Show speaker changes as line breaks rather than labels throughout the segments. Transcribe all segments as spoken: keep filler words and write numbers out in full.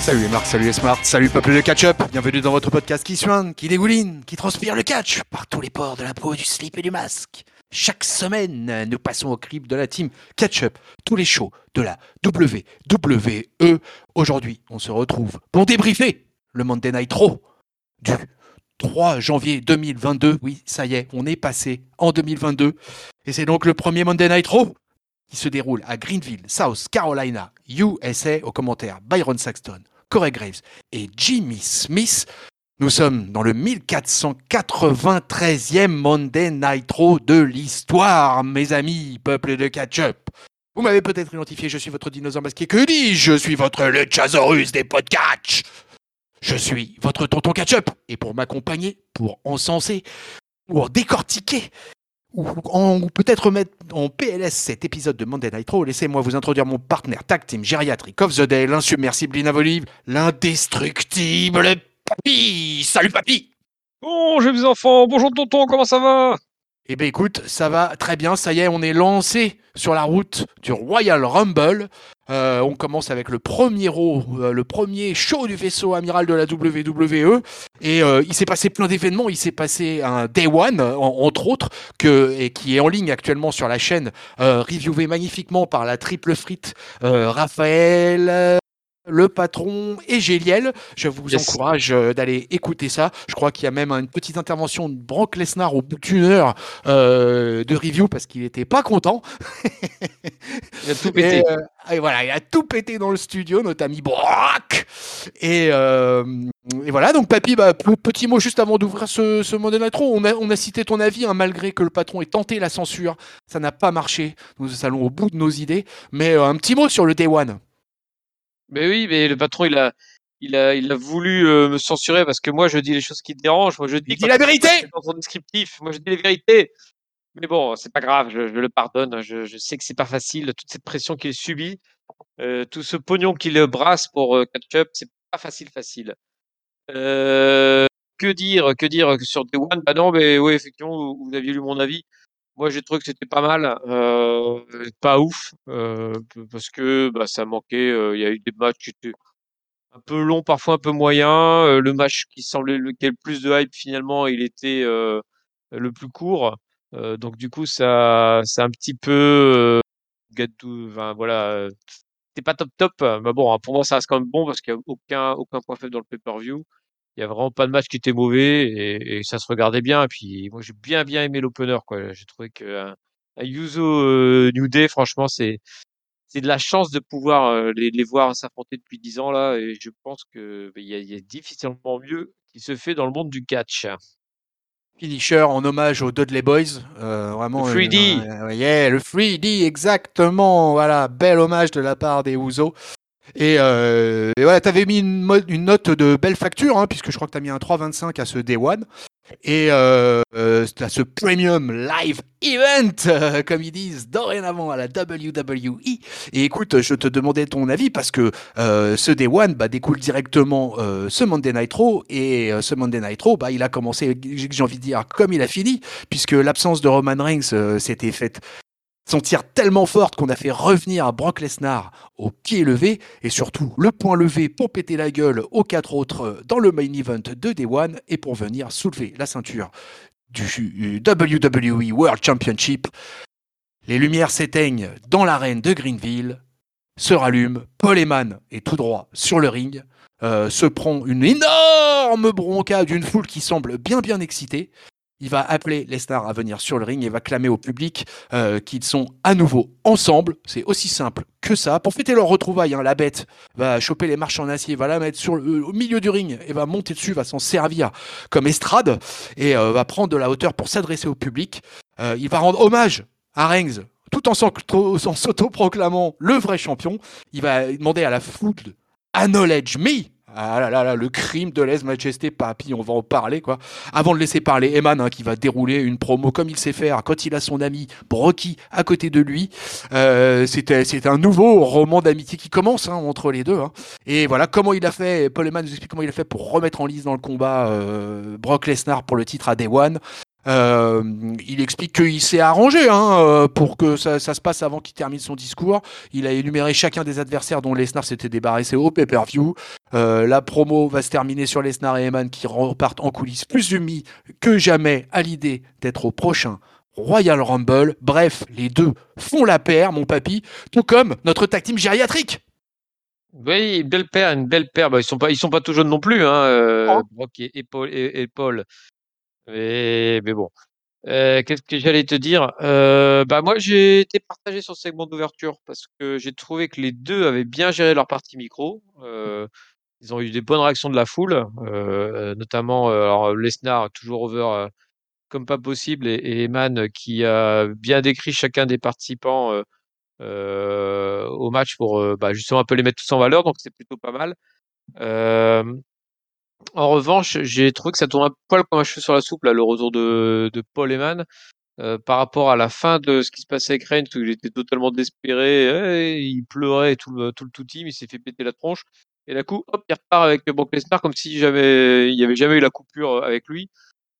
Salut les marques, salut les smarts, salut peuple de catch-up. Bienvenue dans votre podcast qui soigne, qui dégouline, qui transpire le catch par tous les pores de la peau, du slip et du masque. Chaque semaine, nous passons au crible de la team Catch-up, tous les shows de la W W E. Aujourd'hui, on se retrouve pour débriefer le Monday Night Raw du trois janvier deux mille vingt-deux. Oui, ça y est, on est passé en deux mille vingt-deux. Et c'est donc le premier Monday Night Raw qui se déroule à Greenville, South Carolina, U S A. Au commentaire, Byron Saxton, Corey Graves et Jimmy Smith. Nous sommes dans le mille quatre cent quatre-vingt-treizième Monday Night Raw de l'histoire, mes amis, peuple de catch-up. Vous m'avez peut-être identifié, je suis votre dinosaure masqué. Que dis-je? Je suis votre Luchasaurus des podcasts. Je suis votre tonton catch-up. Et pour m'accompagner, pour encenser, pour décortiquer, ou, en, ou peut-être mettre en P L S cet épisode de Monday Night Raw, laissez-moi vous introduire mon partenaire tag team gériatrique of the day, l'insubmersible, inavolable, l'indestructible Papy. Salut Papy.
Bonjour mes enfants, bonjour tonton, comment ça va?
Eh bien écoute, ça va très bien, ça y est, on est lancé sur la route du Royal Rumble. Euh, on commence avec le premier Raw, euh, le premier show du vaisseau amiral de la W W E. Et euh, il s'est passé plein d'événements. Il s'est passé un Day One, en, entre autres, que, et qui est en ligne actuellement sur la chaîne, euh, reviewé magnifiquement par la triple frite euh, Raphaël, euh, le patron et Géliel. Je vous yes. encourage euh, d'aller écouter ça. Je crois qu'il y a même une petite intervention de Brock Lesnar au bout d'une heure euh, de review parce qu'il était pas content.
Il a tout pété.
Et, euh, et voilà, il a tout pété dans le studio, notre ami Brock. Et, euh, et voilà, donc Papy, bah, petit mot juste avant d'ouvrir ce, ce Monday Night Raw. On a, on a cité ton avis, hein, malgré que le patron ait tenté la censure. Ça n'a pas marché. Nous allons au bout de nos idées. Mais euh, un petit mot sur le Day One.
Mais oui, mais le patron, il a, il a, il a voulu euh, me censurer parce que moi, je dis les choses qui te dérangent. Moi, je dis,
il dit la vérité
dans son descriptif. Moi, je dis les vérités. Mais bon, c'est pas grave, je, je le pardonne. Je, je sais que c'est pas facile, toute cette pression qu'il subit, euh, tout ce pognon qu'il brasse pour euh, catch-up, c'est pas facile, facile. Euh, que dire, que dire sur Day One? Bah non, mais oui, effectivement, vous, vous aviez lu mon avis. Moi, j'ai trouvé que c'était pas mal, euh, pas ouf, euh, parce que bah, ça manquait. Il euh, y a eu des matchs qui étaient un peu longs, parfois un peu moyens. Euh, le match qui semblait lequel plus de hype, finalement, il était euh, le plus court. Euh, donc du coup, ça, c'est un petit peu, euh, gâteau, enfin, voilà, euh, c'était pas top top. Mais bon, hein, pour moi, ça reste quand même bon parce qu'il y a aucun aucun point faible dans le pay-per-view. Il y a vraiment pas de match qui était mauvais et, et ça se regardait bien. Et puis moi j'ai bien bien aimé l'opener quoi. J'ai trouvé que un, un Yuzo euh, New Day, franchement c'est c'est de la chance de pouvoir euh, les, les voir s'affronter depuis dix ans là. Et je pense que il y a, il y a difficilement mieux qui se fait dans le monde du catch.
Finisher en hommage aux Dudley Boys, euh, vraiment
Le trois D.
Euh, yeah, le trois D exactement, voilà, bel hommage de la part des Usos. Et, euh, et voilà, t'avais mis une, mode, une note de belle facture, hein, puisque je crois que t'as mis un trois virgule vingt-cinq à ce Day One. Et euh, euh, à ce Premium Live Event, euh, comme ils disent dorénavant à la W W E. Et écoute, je te demandais ton avis parce que euh, ce Day One bah, découle directement euh, ce Monday Night Raw. Et euh, ce Monday Night Raw, bah, il a commencé, j'ai envie de dire, comme il a fini, puisque l'absence de Roman Reigns euh, s'était faite sentir tellement forte qu'on a fait revenir Brock Lesnar au pied levé et surtout le point levé pour péter la gueule aux quatre autres dans le main event de Day One et pour venir soulever la ceinture du W W E World Championship. Les lumières s'éteignent dans l'arène de Greenville, se rallument, Paul Heyman est tout droit sur le ring, euh, se prend une énorme bronca d'une foule qui semble bien bien excitée. Il va appeler Lesnar à venir sur le ring et va clamer au public euh, qu'ils sont à nouveau ensemble. C'est aussi simple que ça. Pour fêter leur retrouvaille, hein, la bête va choper les marches en acier, va la mettre sur le, au milieu du ring et va monter dessus, va s'en servir comme estrade et euh, va prendre de la hauteur pour s'adresser au public. Euh, il va rendre hommage à Reigns tout en s'auto-proclamant le vrai champion. Il va demander à la foule de « Acknowledge me ». Ah là là là, le crime de lèse-majesté, papy, on va en parler quoi. Avant de laisser parler Heyman, hein, qui va dérouler une promo comme il sait faire quand il a son ami Brocky à côté de lui. Euh, c'était, c'est un nouveau roman d'amitié qui commence hein, entre les deux. Hein. Et voilà comment il a fait, Paul Heyman nous explique comment il a fait pour remettre en lice dans le combat euh, Brock Lesnar pour le titre à Day One. Euh, il explique qu'il s'est arrangé hein, euh, pour que ça, ça se passe avant qu'il termine son discours. Il a énuméré chacun des adversaires dont Lesnar s'était débarrassé au pay-per-view. Euh, la promo va se terminer sur Lesnar et Heyman qui repartent en coulisses plus unis que jamais à l'idée d'être au prochain Royal Rumble. Bref, les deux font la paire, mon papy, tout comme notre tag team gériatrique.
Oui, une belle paire, une belle paire. Bah, ils sont pas, ils sont pas tout jeunes non plus, hein, euh, Brock et, et Paul. Et, et Paul. Mais, mais bon. Euh, qu'est-ce que j'allais te dire? Euh, bah moi j'ai été partagé sur ce segment d'ouverture parce que j'ai trouvé que les deux avaient bien géré leur partie micro. Euh, ils ont eu des bonnes réactions de la foule, euh, notamment euh, alors, Lesnar toujours over euh, comme pas possible et, et Eman qui a bien décrit chacun des participants euh, euh, au match pour euh, bah, justement un peu les mettre tous en valeur, donc c'est plutôt pas mal. Euh, En revanche, j'ai trouvé que ça tourne un poil comme un cheveu sur la soupe là, le retour de, de Paul Heyman. Euh, par rapport à la fin de ce qui se passait avec Reigns, où il était totalement désespéré, eh, il pleurait et tout le, tout le tout team, il s'est fait péter la tronche. Et d'un coup, hop, il repart avec Brock Lesnar comme si jamais, il n'y avait jamais eu la coupure avec lui.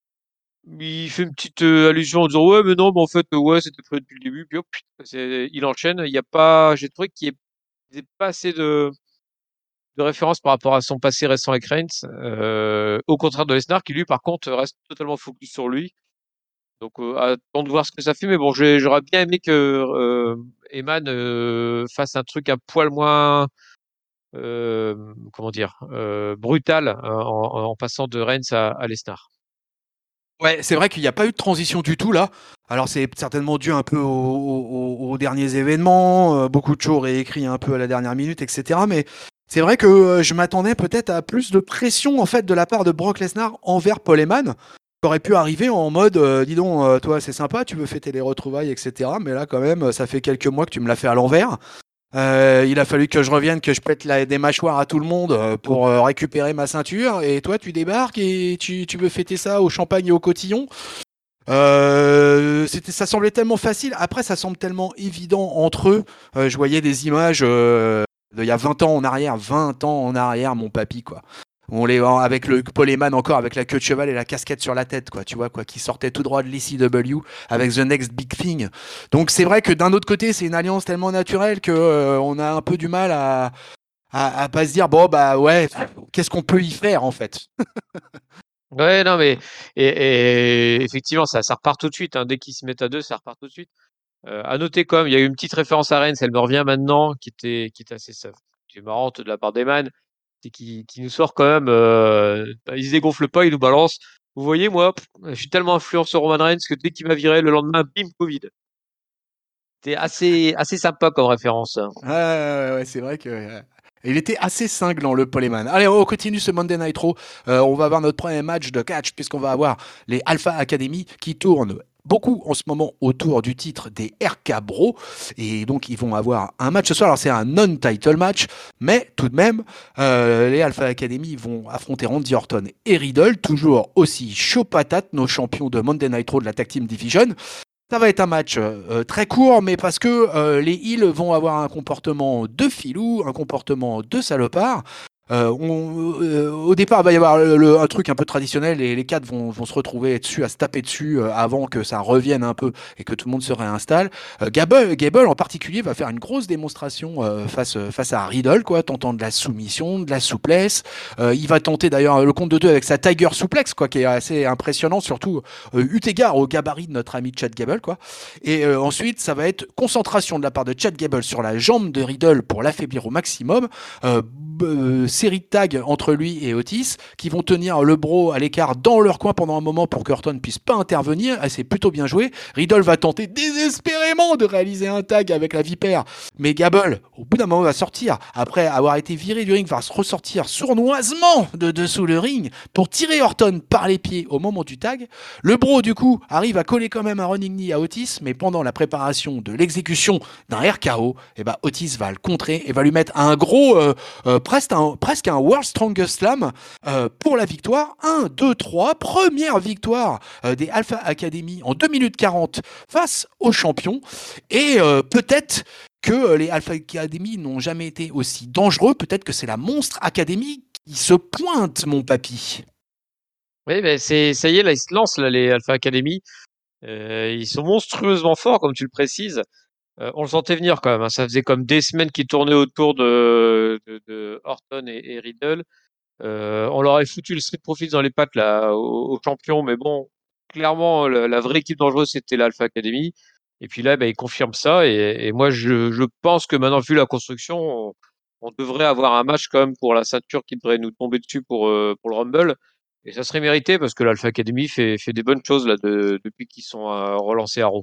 Il fait une petite euh, allusion en disant ouais, mais non, mais en fait, euh, ouais, c'était prévu depuis le début. Puis hop, c'est- il enchaîne. Il y a pas, j'ai trouvé qu'il n'y a pas assez de, de références par rapport à son passé récent avec Reigns. Euh, au contraire de Lesnar, qui lui, par contre, reste totalement focus sur lui. Donc, euh, attends de voir ce que ça fait. Mais bon, j'ai- j'aurais bien aimé que euh, Eman euh, fasse un truc un poil moins, euh, comment dire, euh, brutal euh, en, en passant de Reigns à, à Lesnar.
Ouais, c'est vrai qu'il n'y a pas eu de transition du tout là. Alors c'est certainement dû un peu aux, aux- aux derniers événements, euh, beaucoup de shows réécrits un peu à la dernière minute, et cetera. Mais c'est vrai que euh, je m'attendais peut-être à plus de pression en fait de la part de Brock Lesnar envers Paul Heyman, qui aurait pu arriver en mode, euh, dis donc, euh, toi c'est sympa, tu veux fêter les retrouvailles, et cetera. Mais là quand même, ça fait quelques mois que tu me l'as fait à l'envers. Euh, il a fallu que je revienne, que je pète la- des mâchoires à tout le monde euh, pour euh, récupérer ma ceinture. Et toi, tu débarques et tu, tu veux fêter ça au champagne et au cotillon. Euh, c'était, ça semblait tellement facile. Après, ça semble tellement évident entre eux. Euh, je voyais des images euh, d'il y a vingt ans en arrière, vingt ans en arrière, mon papy, quoi. On les voit avec le Paul Heyman encore, avec la queue de cheval et la casquette sur la tête, quoi. Tu vois, quoi, qui sortait tout droit de l'E C W avec The Next Big Thing. Donc c'est vrai que d'un autre côté, c'est une alliance tellement naturelle que euh, on a un peu du mal à, à, à pas se dire bon bah ouais, qu'est-ce qu'on peut y faire en fait.
Ouais, non, mais et, et effectivement, ça, ça repart tout de suite. Hein. Dès qu'ils se mettent à deux, ça repart tout de suite. Euh, à noter comme il y a eu une petite référence à Reigns, elle me revient maintenant, qui était, qui était assez ça- qui est marrante de la part d'Eman, c'est qui, qui nous sort quand même. Euh, il se dégonfle pas, il nous balance. Vous voyez, moi, pff, je suis tellement influent sur Roman Reigns que dès qu'il m'a viré, le lendemain, bim, Covid. C'était assez, assez sympa comme référence. Hein.
Ouais, ouais, ouais, c'est vrai que euh, il était assez cinglant le Poleman. Allez, on continue ce Monday Night Raw. Euh, on va avoir notre premier match de catch puisqu'on va avoir les Alpha Academy qui tournent beaucoup en ce moment autour du titre des R K Bro et donc ils vont avoir un match ce soir. Alors c'est un non-title match, mais tout de même euh, les Alpha Academy vont affronter Randy Orton et Riddle, toujours aussi chaud patate, nos champions de Monday Night Raw de la Tag Team Division. Ça va être un match euh, très court, mais parce que euh, les heels vont avoir un comportement de filou, un comportement de salopard. Euh, on, euh, au départ, il va y avoir le, le, un truc un peu traditionnel et les quatre vont, vont se retrouver dessus, à se taper dessus euh, avant que ça revienne un peu et que tout le monde se réinstalle. Euh, Gable, Gable en particulier va faire une grosse démonstration euh, face, face à Riddle, quoi, tentant de la soumission, de la souplesse. Euh, il va tenter d'ailleurs le compte de deux avec sa Tiger Suplex, quoi, qui est assez impressionnant, surtout euh, eu égard au gabarit de notre ami Chad Gable, quoi. Et euh, ensuite, ça va être concentration de la part de Chad Gable sur la jambe de Riddle pour l'affaiblir au maximum. Euh, euh, série de tags entre lui et Otis qui vont tenir le bro à l'écart dans leur coin pendant un moment pour que Orton puisse pas intervenir. Et c'est plutôt bien joué. Riddle va tenter désespérément de réaliser un tag avec la vipère, mais Gable, au bout d'un moment, va sortir après avoir été viré du ring, va se ressortir sournoisement de dessous le ring pour tirer Orton par les pieds au moment du tag. Le bro, du coup, arrive à coller quand même un running knee à Otis, mais pendant la préparation de l'exécution d'un R K O, et bah, Otis va le contrer et va lui mettre un gros, euh, euh, presque, un, presque un World Strongest Slam euh, pour la victoire. un, deux, trois, première victoire euh, des Alpha Academy en deux minutes quarante face aux champions. Et euh, peut-être que les Alpha Academy n'ont jamais été aussi dangereux, peut-être que c'est la Monstre Academy qui se pointe, mon papy.
Oui, ben c'est ça y est, là, ils se lancent, là, les Alpha Academy. Euh, ils sont monstrueusement forts, comme tu le précises. Euh, on le sentait venir quand même, hein. Ça faisait comme des semaines qu'ils tournaient autour de, de, de Orton et, et Riddle. Euh, on leur avait foutu le Street Profits dans les pattes là, aux, aux champions, mais bon, clairement, la, la vraie équipe dangereuse, c'était l'Alpha Academy. Et puis là, ben, ils confirment ça. Et, et moi, je, je pense que maintenant, vu la construction, on, on devrait avoir un match quand même pour la ceinture qui devrait nous tomber dessus pour, euh, pour le Rumble. Et ça serait mérité parce que l'Alpha Academy fait, fait des bonnes choses là de, depuis qu'ils sont euh, relancés à Raw.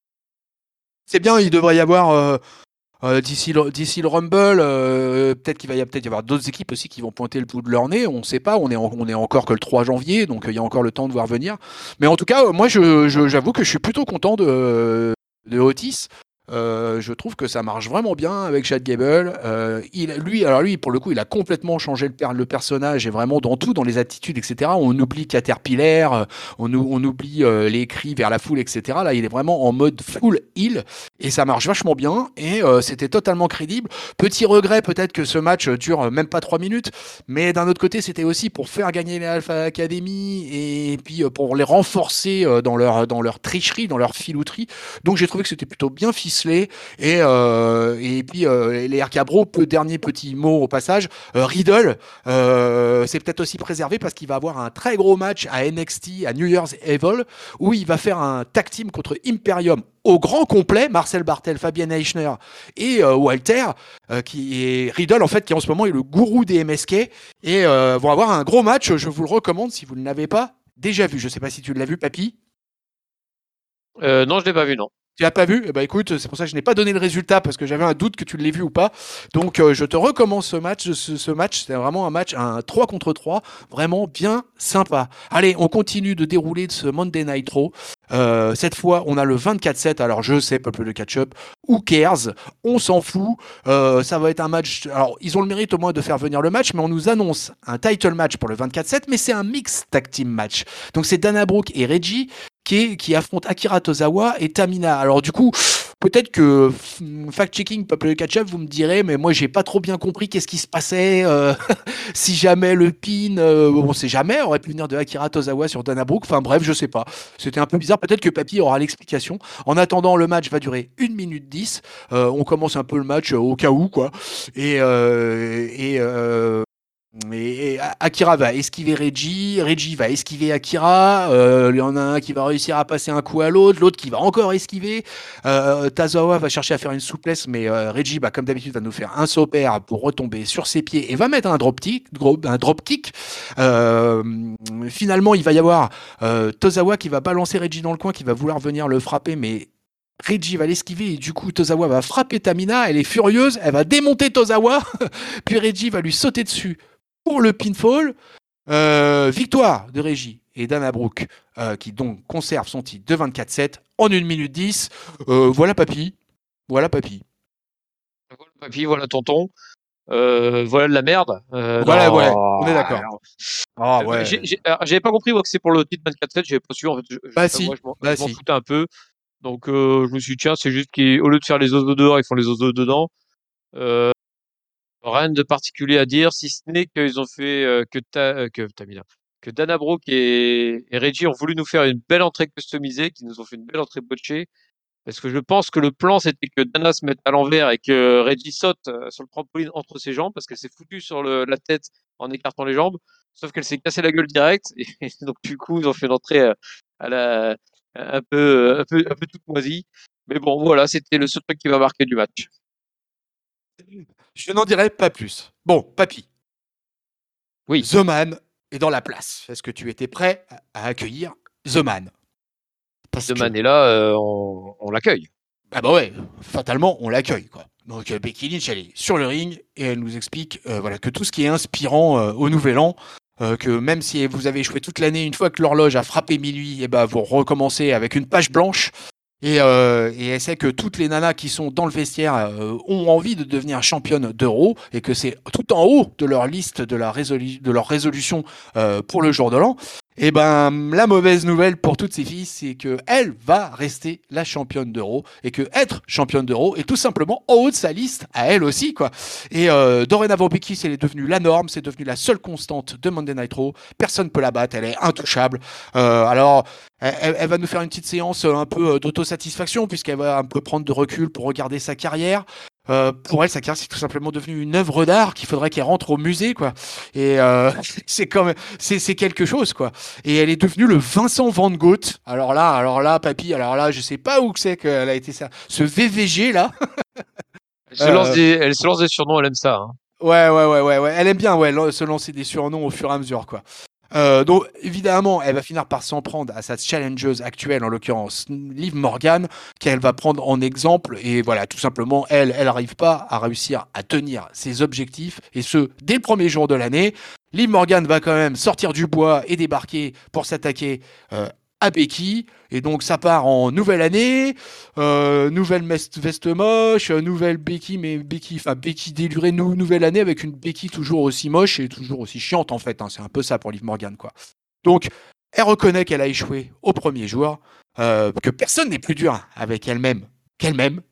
C'est bien, il devrait y avoir euh, euh, d'ici le, d'ici le Rumble, euh, peut-être qu'il va y, a- peut-être y avoir d'autres équipes aussi qui vont pointer le bout de leur nez. On ne sait pas, on est, en- on est encore que le trois janvier, donc euh, il y a encore le temps de voir venir. Mais en tout cas, euh, moi, je, je- j'avoue que je suis plutôt content de, de Otis. Euh, je trouve que ça marche vraiment bien avec Chad Gable. Euh, il, lui, alors lui, pour le coup, il a complètement changé le, per- le personnage et vraiment dans tout, dans les attitudes, et cetera. On oublie Caterpillar, euh, on, ou- on oublie euh, les cris vers la foule, et cetera. Là, il est vraiment en mode full heal et ça marche vachement bien et euh, c'était totalement crédible. Petit regret peut-être que ce match dure même pas trois minutes, mais d'un autre côté, c'était aussi pour faire gagner les Alpha Academy et puis euh, pour les renforcer euh, dans leur dans leur tricherie, dans leur filouterie. Donc j'ai trouvé que c'était plutôt bien ficelé et euh, et puis euh, les R K Bro, peu, dernier petit mot au passage, euh, Riddle, euh, c'est peut-être aussi préservé parce qu'il va avoir un très gros match à N X T à New Year's Evil où il va faire un tag team contre Imperium au grand complet, Marcel Bartel, Fabian Eichner et euh, Walter, euh, qui est Riddle en fait, qui en ce moment est le gourou des M S K et euh, vont avoir un gros match. Je vous le recommande si vous ne l'avez pas déjà vu. Je sais pas si tu l'as vu, Papy.
Euh, non, je l'ai pas vu, non.
Tu l'as pas vu? Eh ben écoute, c'est pour ça que je n'ai pas donné le résultat parce que j'avais un doute que tu l'aies vu ou pas. Donc euh, je te recommence ce match. Ce, ce match, c'est vraiment un match, un trois contre trois, vraiment bien sympa. Allez, on continue de dérouler de ce Monday Night Raw. Euh, cette fois, on a le vingt-quatre sept. Alors je sais, peuple de catch-up, who cares? On s'en fout. Euh, ça va être un match. Alors ils ont le mérite au moins de faire venir le match, mais on nous annonce un title match pour le vingt-quatre sept, mais c'est un mix tag team match. Donc c'est Dana Brooke et Reggie qui, qui affronte Akira Tozawa et Tamina. Alors du coup, peut-être que fact-checking peuple de catch-up, vous me direz, mais moi j'ai pas trop bien compris qu'est-ce qui se passait. Euh, si jamais le pin, euh, on sait jamais, aurait pu venir de Akira Tozawa sur Dana Brooke. Enfin bref, je sais pas. C'était un peu bizarre. Peut-être que Papy aura l'explication. En attendant, le match va durer une minute dix. Euh, on commence un peu le match euh, au cas où, quoi. Et, euh, et euh, et, et Akira va esquiver Reggie, Reggie va esquiver Akira, euh, il y en a un qui va réussir à passer un coup à l'autre, l'autre qui va encore esquiver, euh, Tazawa va chercher à faire une souplesse, mais euh, Reggie, bah, comme d'habitude, va nous faire un saut pair pour retomber sur ses pieds et va mettre un drop kick. Un drop kick. Euh, finalement, il va y avoir euh, Tozawa qui va balancer Reggie dans le coin, qui va vouloir venir le frapper, mais Reggie va l'esquiver et du coup Tozawa va frapper Tamina, elle est furieuse, elle va démonter Tozawa, puis Reggie va lui sauter dessus pour le pinfall. Euh, victoire de Reggie et Dana Brooke, euh, qui donc conserve son titre de vingt-quatre sept en une minute dix. Euh, voilà papy. Voilà papy.
Voilà, papy, voilà tonton. Euh, voilà de la merde. Euh,
Voilà, ouais,
non.
on est d'accord. Ah
Euh, j'ai-
ouais.
j'ai- alors, J'avais pas compris moi, que c'est pour le titre vingt-quatre sept. J'avais pas su. En fait, je, je
Bah
t'avoue,
si,
je m'en
bah
je m'en
si.
foutais un peu. Donc, euh, je me suis dit, tiens, c'est juste qu'au lieu de faire les os dehors, ils font les os dedans. Euh, Rien de particulier à dire, si ce n'est qu'ils ont fait euh, que, ta, euh, que Tamina, que Dana Brooke et, et Reggie ont voulu nous faire une belle entrée customisée, qui nous ont fait une belle entrée botchée. Parce que je pense que le plan, c'était que Dana se mette à l'envers et que Reggie saute euh, sur le trampoline entre ses jambes, parce qu'elle s'est foutue sur le, la tête en écartant les jambes. Sauf qu'elle s'est cassée la gueule direct. Et, et donc, du coup, ils ont fait une entrée euh, à la, un peu, un peu, un peu toute moisie. Mais bon, voilà, c'était le seul truc qui m'a marqué du match.
Je n'en dirai pas plus. Bon, papy,
Oui,
The Man est dans la place. Est-ce que tu étais prêt à accueillir The Man? Parce
de
que
Manella, euh, on, on l'accueille.
ah bah ouais, fatalement, on l'accueille, quoi. Donc euh, Becky Lynch, elle est sur le ring et elle nous explique euh, voilà, que tout ce qui est inspirant euh, au Nouvel An, euh, que même si vous avez échoué toute l'année, une fois que l'horloge a frappé minuit, et ben vous recommencez avec une page blanche. Et, euh, et elle sait que toutes les nanas qui sont dans le vestiaire euh, ont envie de devenir championnes d'Euro et que c'est tout en haut de leur liste de, la résolu- de leur résolution euh, pour le jour de l'an. Et ben, la mauvaise nouvelle pour toutes ces filles, c'est que elle va rester la championne d'Euro et que être championne d'Euro est tout simplement en haut de sa liste à elle aussi, quoi. Et euh, dorénavant, Becky, elle est devenue la norme, c'est devenu la seule constante de Monday Night Raw. Personne ne peut la battre, elle est intouchable. Euh, alors, elle, elle, va nous faire une petite séance un peu d'autosatisfaction puisqu'elle va un peu prendre de recul pour regarder sa carrière. Euh, pour elle, sa carrière, c'est tout simplement devenu une œuvre d'art qu'il faudrait qu'elle rentre au musée, quoi. Et euh, c'est quand même, c'est, c'est quelque chose, quoi. Et elle est devenue le Vincent Van Gogh. Alors là, alors là, papy, alors là, je sais pas où c'est qu'elle a été ça. Ce V V G là.
Elle se lance des, elle se lance des surnoms, elle aime ça. Hein.
Ouais, ouais, ouais, ouais, ouais. Elle aime bien, ouais, se lancer des surnoms au fur et à mesure, quoi. Euh, donc évidemment, elle va finir par s'en prendre à sa challengeuse actuelle, en l'occurrence Liv Morgan, qu'elle va prendre en exemple. Et voilà, tout simplement, elle, elle n'arrive pas à réussir à tenir ses objectifs, et ce dès le premier jour de l'année. Liv Morgan va quand même sortir du bois et débarquer pour s'attaquer euh, à Becky. Et donc ça part en nouvelle année, euh, nouvelle veste moche, nouvelle Becky, mais Becky, enfin Becky délurée, nou, nouvelle année avec une Becky toujours aussi moche et toujours aussi chiante en fait. Hein, c'est un peu ça pour Liv Morgan, quoi. Donc elle reconnaît qu'elle a échoué au premier jour, euh, que personne n'est plus dur avec elle-même qu'elle-même.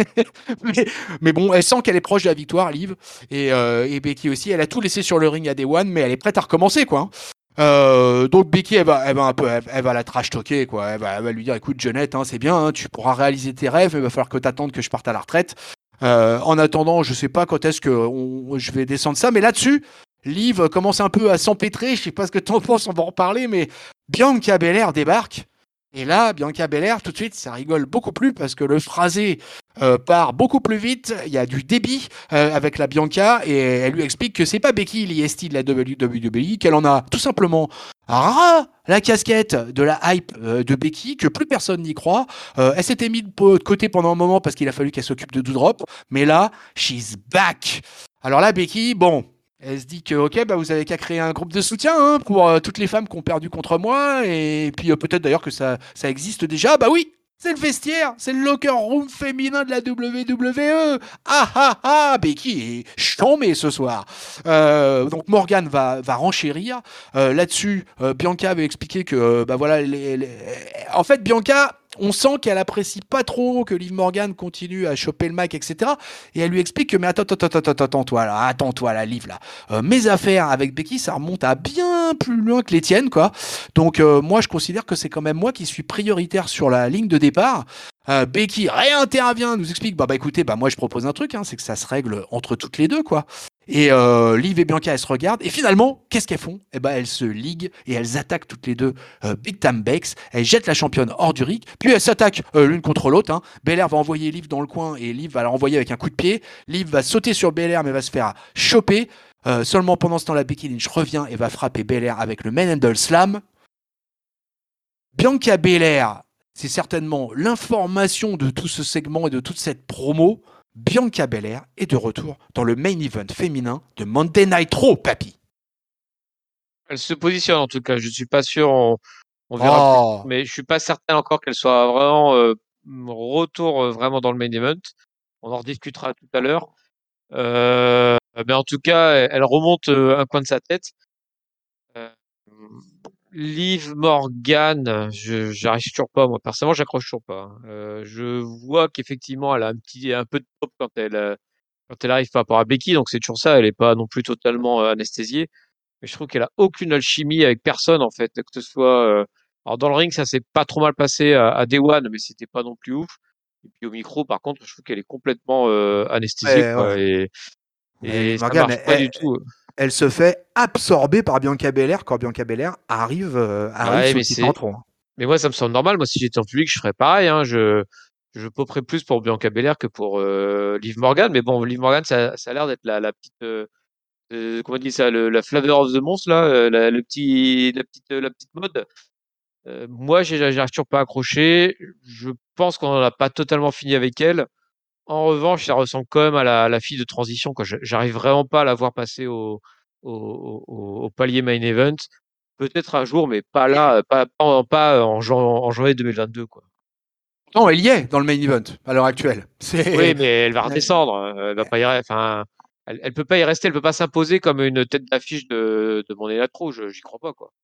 mais, mais bon, elle sent qu'elle est proche de la victoire, Liv, et, euh, et Becky aussi. Elle a tout laissé sur le ring à Day One, mais elle est prête à recommencer, quoi. Hein. Euh, donc Becky, elle va, elle va un peu, elle, elle va la trash talker, quoi. Elle va, elle va lui dire, écoute, Jeanette, hein, c'est bien, hein, tu pourras réaliser tes rêves, il va falloir que t'attendes que je parte à la retraite. Euh, en attendant, je sais pas quand est-ce que on, je vais descendre ça, mais là-dessus, Liv commence un peu à s'empêtrer. Je sais pas ce que t'en penses, on va en reparler, mais Bianca Belair débarque. Et là, Bianca Belair, tout de suite, ça rigole beaucoup plus parce que le phrasé euh, part beaucoup plus vite. Il y a du débit euh, avec la Bianca et elle lui explique que c'est pas Becky l'I S T de la W W E, qu'elle en a tout simplement ras la casquette de la hype euh, de Becky, que plus personne n'y croit. Euh, elle s'était mise de côté pendant un moment parce qu'il a fallu qu'elle s'occupe de Doudrop, mais là, she's back. Alors là, Becky, bon. Elle se dit que ok, bah vous avez qu'à créer un groupe de soutien hein, pour euh, toutes les femmes qui ont perdu contre moi, et puis euh, peut-être d'ailleurs que ça, ça existe déjà. Bah oui, c'est le vestiaire, c'est le locker room féminin de la W W E. Ah ah ah, Becky est chambée ce soir. Euh, donc Morgan va, va renchérir euh, là-dessus. Euh, Bianca avait expliqué que euh, bah voilà, les, les... en fait Bianca. On sent qu'elle apprécie pas trop que Liv Morgan continue à choper le mic, et cetera. Et elle lui explique que mais attends, attends, attends, attends, attends, toi là, attends, toi là, Liv là. Euh, mes affaires avec Becky, ça remonte à bien plus loin que les tiennes, quoi. Donc euh, moi, je considère que c'est quand même moi qui suis prioritaire sur la ligne de départ. Euh, Becky réintervient, nous explique, bah bah écoutez, bah moi je propose un truc, hein, c'est que ça se règle entre toutes les deux, quoi. Et euh, Liv et Bianca, elles se regardent. Et finalement, qu'est-ce qu'elles font? Eh ben, elles se liguent et elles attaquent toutes les deux euh, Big Time Bex. Elles jettent la championne hors du ring. Puis elles s'attaquent euh, l'une contre l'autre. Hein. Belair va envoyer Liv dans le coin et Liv va la renvoyer avec un coup de pied. Liv va sauter sur Belair mais va se faire choper. Euh, seulement pendant ce temps-là, Becky Lynch revient et va frapper Belair avec le Main Handle Slam. Bianca Belair, c'est certainement l'information de tout ce segment et de toute cette promo. Bianca Belair est de retour dans le main event féminin de Monday Night Raw, papy.
Elle se positionne en tout cas. Je suis pas sûr, on, on verra plus,
Oh.
mais je suis pas certain encore qu'elle soit vraiment euh, retour euh, vraiment dans le main event. On en rediscutera tout à l'heure. Euh, mais en tout cas, elle, elle remonte euh, un coin de sa tête. Euh, Liv Morgan, je j'arrive toujours pas moi personnellement, j'accroche toujours pas. Hein. Euh, je vois qu'effectivement elle a un petit un peu de pop quand elle euh, quand elle arrive par rapport à Becky, donc c'est toujours ça, elle est pas non plus totalement euh, anesthésiée, mais je trouve qu'elle a aucune alchimie avec personne en fait, que ce soit euh, alors dans le ring ça s'est pas trop mal passé à, à Day One, mais c'était pas non plus ouf. Et puis au micro par contre, je trouve qu'elle est complètement euh, anesthésiée
Ouais, ouais.
quoi et
Ouais,
et
Liv
ça
Morgan,
marche
elle,
pas du
elle,
tout.
elle se fait absorber par Bianca Belair quand Bianca Belair arrive, euh, arrive
Ouais,
sous
mais
le titre
c'est
en.
Mais moi, ça me semble normal. Moi, si j'étais en public, je ferais pareil. Hein. Je, je poperais plus pour Bianca Belair que pour euh, Liv Morgan. Mais bon, Liv Morgan, ça, ça a l'air d'être la, la petite, euh, euh, comment on dit ça, le, la flavor of the month là, euh, la, le petit, la petite, euh, la petite mode. Euh, moi, j'ai- j'arrive toujours pas à accrocher. Je pense qu'on n'en a pas totalement fini avec elle. En revanche, ça ressemble quand même à la, la fille de transition. Quoi. Je- J'arrive vraiment pas à la voir passer au, au, au, au palier main event. Peut-être un jour, mais pas là, euh, pas, pas, en, pas en, jan- en janvier deux mille vingt-deux, quoi.
Non, elle y est dans le main event à l'heure actuelle.
Oui,
C'est.
mais elle va redescendre. euh, Elle va pas y, re- enfin, elle, elle peut pas y rester. Elle peut pas s'imposer comme une tête d'affiche de, de mon Elatro. Je, j'y crois pas, quoi.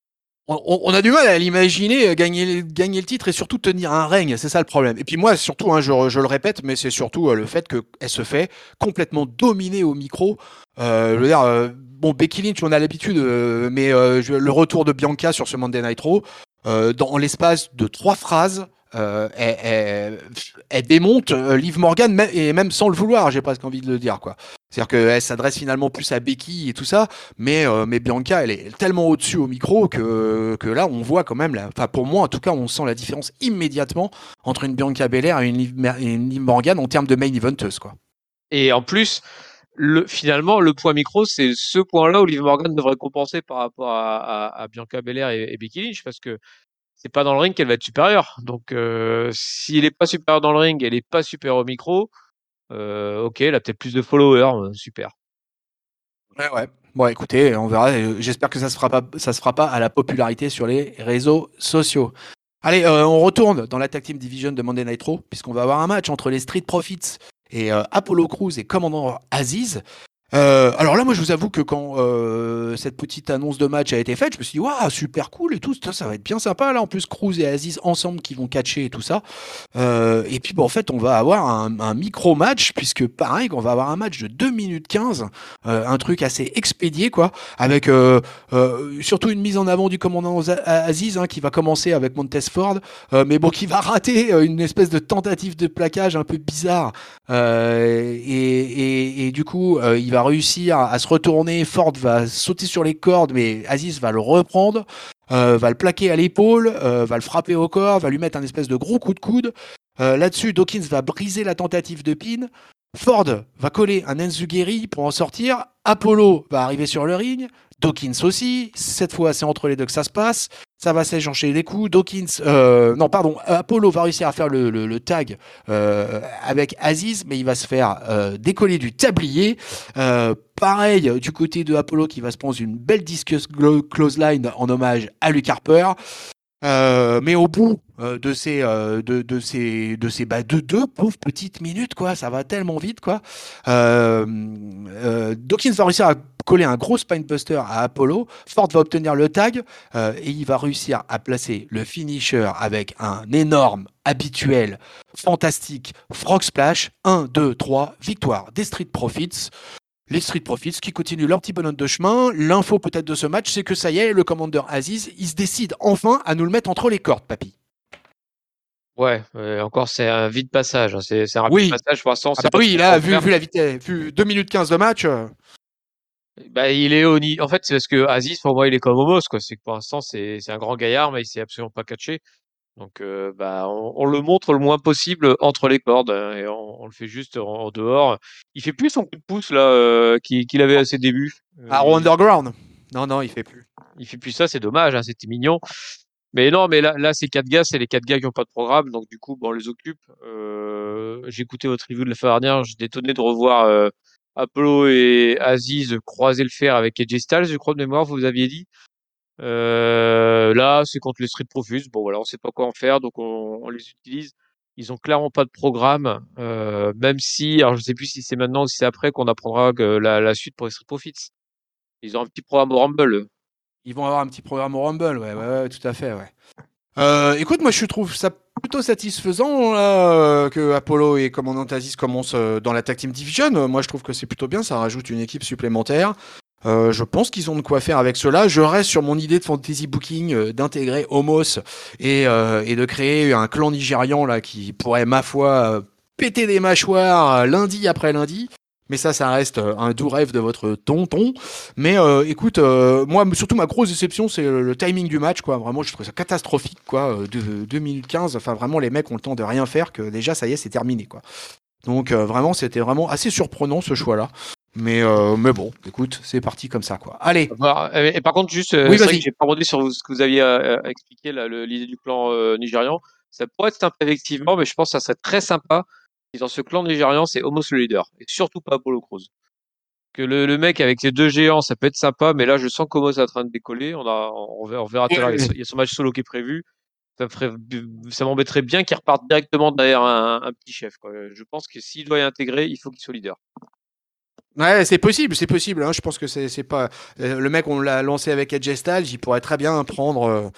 on, on a du mal à l'imaginer gagner, gagner le titre et surtout tenir un règne, c'est ça le problème. Et puis moi, surtout, hein, je, je le répète, mais c'est surtout euh, le fait qu'elle se fait complètement dominer au micro. Euh, je veux dire, euh, bon, Becky Lynch, on a l'habitude, euh, mais euh, je- le retour de Bianca sur ce Monday Night Raw, euh, dans l'espace de trois phrases, euh, elle, elle- elle démonte euh, Liv Morgan, même- et même sans le vouloir, j'ai presque envie de le dire, quoi. C'est-à-dire qu'elle s'adresse finalement plus à Becky et tout ça, mais, euh, mais Bianca, elle est tellement au-dessus au micro que, que là, on voit quand même, la, enfin pour moi en tout cas, on sent la différence immédiatement entre une Bianca Belair et une Liv, Mer- et une Liv Morgan en termes de main eventeuse, quoi.
Et en plus, le, finalement, le point micro, c'est ce point-là où Liv Morgan devrait compenser par rapport à, à, à Bianca Belair et, et Becky Lynch, parce que c'est pas dans le ring qu'elle va être supérieure. Donc, euh, s'il est pas supérieur dans le ring, elle est pas supérieure au micro, euh, ok, elle a peut-être plus de followers, euh, super.
Ouais, ouais. Bon, écoutez, on verra. Euh, J'espère que ça se fera pas, ça se fera pas à la popularité sur les réseaux sociaux. Allez, euh, on retourne dans la Tag Team Division de Monday Night Raw, puisqu'on va avoir un match entre les Street Profits et euh, Apollo Crews et Commandant Aziz. Euh, alors là, moi, je vous avoue que quand euh, cette petite annonce de match a été faite, je me suis dit, waouh, super cool et tout, ça, ça va être bien sympa. Là, en plus, Cruz et Aziz ensemble qui vont catcher et tout ça. Euh, et puis, bon, en fait, on va avoir un, un micro-match, puisque pareil, on va avoir un match de deux minutes quinze, euh, un truc assez expédié, quoi, avec euh, euh, surtout une mise en avant du commandant Aziz, hein, qui va commencer avec Montez Ford, euh, mais bon, qui va rater euh, une espèce de tentative de plaquage un peu bizarre. Euh, et, et, et, du coup, euh, il va réussir à, à se retourner. Ford va sauter sur les cordes, mais Aziz va le reprendre, euh, va le plaquer à l'épaule, euh, va le frapper au corps, va lui mettre un espèce de gros coup de coude. Euh, Là-dessus, Dawkins va briser la tentative de pin. Ford va coller un Enzugeri pour en sortir. Apollo va arriver sur le ring. Dawkins aussi. Cette fois, c'est entre les deux que ça se passe. Ça va s'échanger les coups. Dawkins, euh, non, pardon, Apollo va réussir à faire le, le, le tag euh, avec Aziz, mais il va se faire euh, décoller du tablier. Euh, pareil, du côté de Apollo qui va se prendre une belle discus close line en hommage à Luke Harper. Euh, mais au bout euh, de ces euh, de, de ces de ces bah, deux, deux pauvres petites minutes, quoi, ça va tellement vite, quoi. Euh, euh, Dawkins va réussir à coller un gros spinebuster à Apollo. Ford va obtenir le tag euh, et il va réussir à placer le finisher avec un énorme habituel fantastique frog splash. Un, deux, trois, victoire des Street Profits. Les Street Profits qui continuent leur petit bonhomme de chemin. L'info peut-être de ce match, c'est que ça y est, le commandeur Aziz, il se décide enfin à nous le mettre entre les cordes, papy.
Ouais, euh, encore, c'est un vide passage, hein, c'est c'est un rapide
Oui.
passage. Pour l'instant, on
Ah
sait
bah
pas ce
oui,
qu'il va
là,
en
vu,
faire.
vu la vitesse, vu deux minutes quinze de match. euh,
Bah, il est au ni- En fait, c'est parce que Aziz, pour moi, il est comme Omos, quoi. C'est que pour l'instant, c'est c'est un grand gaillard, mais il sait absolument pas catcher. Donc, euh, bah, on, on le montre le moins possible entre les cordes, hein, et on, on le fait juste en, en dehors. Il fait plus son coup de pouce là euh, qu'il qu'il avait à ses débuts. Euh,
à Raw
il,
Underground. Non, non, il fait plus.
il fait plus ça, c'est dommage, hein, c'était mignon. Mais non, mais là, là, ces quatre gars, c'est les quatre gars qui ont pas de programme, donc du coup, bon, on les occupe. Euh, j'ai écouté votre review de la fois dernière, j'étais étonné de revoir euh, Apollo et Aziz croiser le fer avec A J Styles, je crois de mémoire, vous aviez dit. Euh, là, c'est contre les Street Profits. Bon, voilà, on sait pas quoi en faire, donc on, on les utilise. Ils ont clairement pas de programme, euh, même si, alors je sais plus si c'est maintenant ou si c'est après qu'on apprendra que la, la suite pour les Street Profits. Ils ont un petit programme au Rumble, eux.
Ils vont avoir un petit programme au Rumble, ouais, ouais, ouais, tout à fait, ouais. Euh, écoute, moi je trouve ça plutôt satisfaisant là, euh, que Apollo et Commandant Aziz commencent euh, dans la Tag Team Division. Euh, Moi je trouve que c'est plutôt bien, ça rajoute une équipe supplémentaire. Euh, je pense qu'ils ont de quoi faire avec cela. Je reste sur mon idée de fantasy booking euh, d'intégrer Homos et, euh, et de créer un clan nigérian là qui pourrait, ma foi, euh, péter des mâchoires euh, lundi après lundi. Mais ça, ça reste euh, un doux rêve de votre tonton. Mais euh, écoute, euh, moi, surtout ma grosse déception, c'est le, le timing du match, quoi. Vraiment, je trouve ça catastrophique, quoi. Euh, de, deux minutes quinze, enfin, vraiment, les mecs ont le temps de rien faire, que déjà, ça y est, c'est terminé, quoi. Donc, euh, vraiment, c'était vraiment assez surprenant, ce choix-là. Mais, euh, mais bon, écoute, c'est parti comme ça, quoi. Allez,
Bah, Et, et par contre, juste, euh,
oui,
c'est vrai que
vas-y.
j'ai pas rebondi sur vous- ce que vous aviez euh, euh, expliqué, là, le- l'idée du clan euh, nigérian. Ça pourrait être sympa, effectivement, mais je pense que ça serait très sympa si dans ce clan nigérian, c'est Homos le leader, et surtout pas Apollo Crews. Que le, le mec avec ses deux géants, ça peut être sympa, mais là, je sens qu'Homos est en train de décoller. On a, on verra, on verra tout
Oui,
à l'heure. Il y a
oui.
son il y a son match solo qui est prévu. Ça me ferait, ça m'embêterait bien qu'il reparte directement derrière un, un petit chef, quoi. Je pense que s'il doit y intégrer, il faut qu'il soit leader.
Ouais, c'est possible, c'est possible. Hein. Je pense que c'est, c'est pas euh, le mec. On l'a lancé avec Edge Styles, il pourrait très bien prendre euh,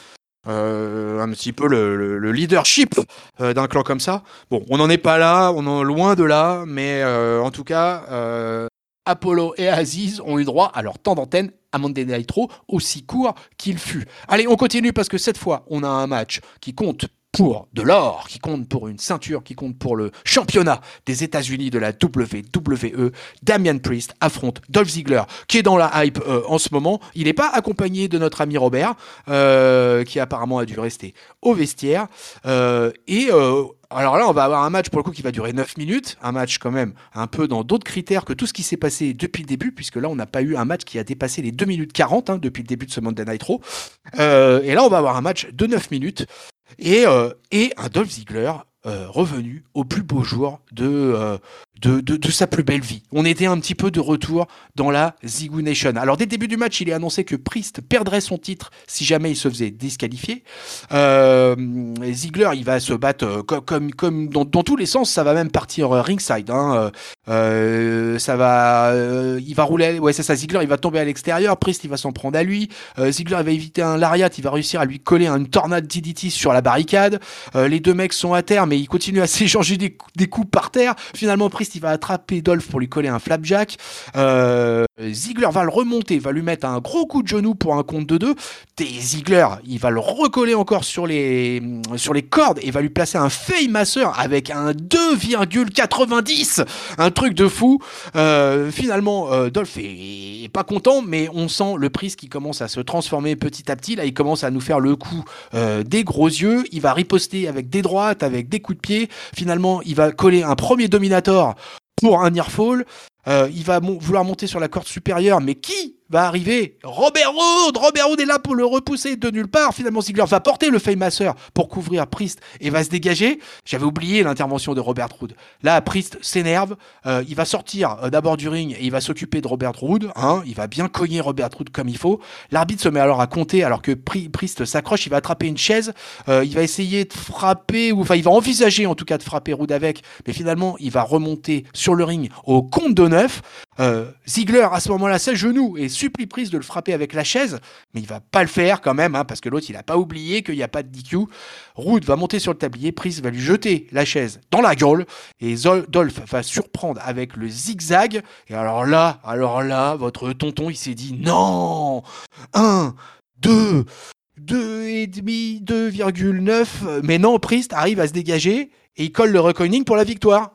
euh, un petit peu le, le- le leadership euh, d'un clan comme ça. Bon, on n'en est pas là, on en est loin de là, mais euh, en tout cas, euh, Apollo et Aziz ont eu droit à leur temps d'antenne à Monday Night Raw, aussi court qu'il fut. Allez, on continue parce que cette fois, on a un match qui compte pour de l'or, qui compte pour une ceinture, qui compte pour le championnat des États-Unis de la W W E. Damian Priest affronte Dolph Ziggler, qui est dans la hype euh, en ce moment. Il n'est pas accompagné de notre ami Robert, euh, qui apparemment a dû rester au vestiaire. Euh, et euh, alors là, on va avoir un match pour le coup qui va durer neuf minutes, un match quand même un peu dans d'autres critères que tout ce qui s'est passé depuis le début, puisque là, on n'a pas eu un match qui a dépassé les deux minutes quarante hein, depuis le début de ce Monday Night Raw. Euh, et là, on va avoir un match de neuf minutes et, euh, et un Dolph Ziggler euh, revenu au plus beau jour de, euh, de, de, de sa plus belle vie. On était un petit peu de retour dans la Ziggy Nation. Alors, dès le début du match, il est annoncé que Priest perdrait son titre si jamais il se faisait disqualifier. Euh, Ziggler, il va se battre euh, comme, comme, comme dans, dans tous les sens, ça va même partir euh, ringside. Hein. Euh, ça va, euh, il va rouler, ouais, c'est ça. Ziggler, il va tomber à l'extérieur. Priest, il va s'en prendre à lui. Euh, Ziggler, il va éviter un lariat. Il va réussir à lui coller une tornade D D T sur la barricade. Euh, les deux mecs sont à terre, mais ils continuent à s'échanger des, des coups par terre. Finalement, Priest, il va attraper Dolph pour lui coller un flapjack. Euh, Ziggler va le remonter, va lui mettre un gros coup de genou pour un compte de deux. Et Ziggler, il va le recoller encore sur les, sur les cordes et va lui placer un Faymaster avec un deux virgule quatre-vingt-dix. Un truc de fou. Euh, finalement, euh, Dolph est, est pas content, mais on sent le Priest qui commence à se transformer petit à petit. Là, il commence à nous faire le coup euh, des gros yeux. Il va riposter avec des droites, avec des coups de pied. Finalement, il va coller un premier Dominator pour un nearfall. Euh, il va mon- vouloir monter sur la corde supérieure, mais qui va arriver? Robert Roode. Robert Roode est là pour le repousser de nulle part. Finalement, Ziggler va porter le Faymaster pour couvrir Priest et va se dégager. J'avais oublié l'intervention de Robert Roode. Là, Priest s'énerve. Euh, il va sortir euh, d'abord du ring et il va s'occuper de Robert Roode. Hein. Il va bien cogner Robert Roode comme il faut. L'arbitre se met alors à compter alors que Pri- Priest s'accroche. Il va attraper une chaise. Euh, il va essayer de frapper, ou enfin, il va envisager en tout cas de frapper Roode avec. Mais finalement, il va remonter sur le ring au compte de neuf. Euh, Ziggler, à ce moment-là, s'agenouille et supplie Priest de le frapper avec la chaise, mais il va pas le faire quand même, hein, parce que l'autre, il a pas oublié qu'il n'y a pas de D Q. Roode va monter sur le tablier, Priest va lui jeter la chaise dans la gueule, et Zol- Dolph va surprendre avec le zigzag. Et alors là, alors là, votre tonton, il s'est dit non, un, deux, deux virgule cinq, deux virgule neuf, mais non, Priest arrive à se dégager et il colle le recoining pour la victoire.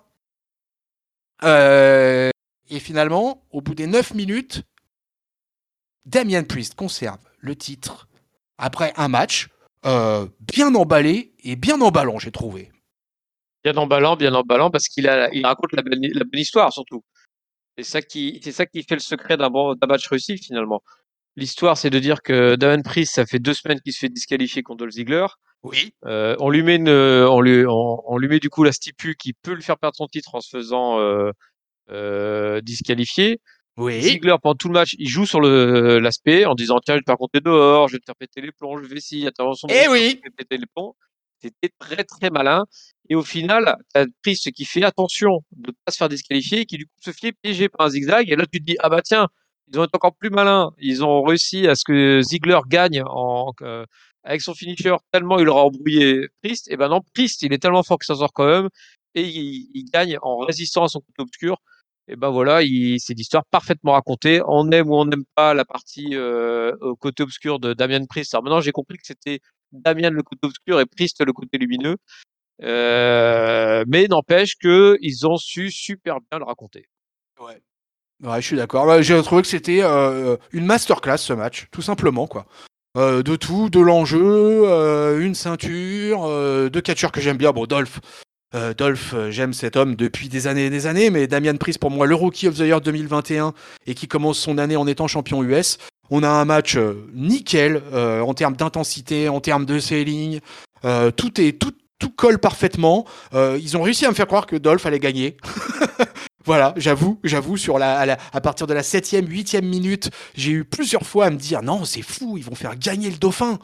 Euh, et finalement, au bout des neuf minutes, Damian Priest conserve le titre après un match euh, bien emballé et bien emballant, j'ai trouvé.
Bien emballant, bien emballant, parce qu'il a, il raconte la bonne, la bonne histoire surtout. C'est ça qui, c'est ça qui fait le secret d'un bon, d'un match réussi finalement. L'histoire, c'est de dire que Damian Priest, ça fait deux semaines qu'il se fait disqualifier contre Dolph Ziggler.
Oui.
Euh, on lui met une, on lui, on, on lui met du coup la stipu qui peut lui faire perdre son titre en se faisant euh, euh, disqualifier.
Oui.
Ziggler, pendant tout le match, il joue sur le, l'aspect en disant tiens, je vais te faire compter dehors, je vais te faire péter les plombs, je vais si, intervention de
Eh
Roode, je
oui.
vais péter les plombs. C'était très très malin. Et au final, t'as Priest qui fait attention de ne pas se faire disqualifier et qui du coup se fait piéger par un zigzag. Et là, tu te dis ah bah tiens, ils ont été encore plus malins. Ils ont réussi à ce que Ziggler gagne en, euh, avec son finisher tellement il aura embrouillé Priest. Et ben non, Priest, il est tellement fort que ça sort quand même et il, il gagne en résistant à son côté obscur. Et ben voilà, il, c'est l'histoire parfaitement racontée. On aime ou on n'aime pas la partie euh, au côté obscur de Damian Priest. Alors maintenant, j'ai compris que c'était Damian le côté obscur et Priest le côté lumineux. Euh, mais n'empêche que ils ont su super bien le raconter.
Ouais. Ouais, je suis d'accord. Ouais, j'ai trouvé que c'était euh, une masterclass ce match, tout simplement quoi. Euh, de tout, de l'enjeu, euh, une ceinture, euh, deux catcheurs que j'aime bien. Bon, Dolph, euh, Dolph, euh, j'aime cet homme depuis des années et des années, mais Damian Priest pour moi le Rookie of the Year deux mille vingt et un et un et qui commence son année en étant champion U S. On a un match euh, nickel euh, en termes d'intensité, en termes de selling. Euh, tout est tout tout colle parfaitement. Euh, ils ont réussi à me faire croire que Dolph allait gagner. Voilà, j'avoue, j'avoue, sur la, à, la, à partir de la septième, huitième minute, j'ai eu plusieurs fois à me dire non, c'est fou, ils vont faire gagner le dauphin.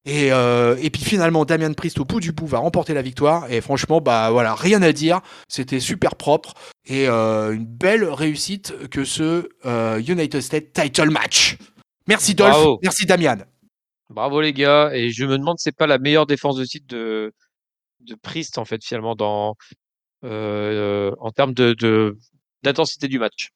Et, euh, et puis finalement, Damian Priest au bout du bout va remporter la victoire. Et franchement, bah voilà, rien à dire. C'était super propre et euh, une belle réussite que ce euh, United States Title Match. Merci Dolph,
Bravo.
merci Damian.
Bravo les gars. Et je me demande, c'est pas la meilleure défense de titre de, de Priest en fait finalement dans euh, en termes de, de d'intensité du match.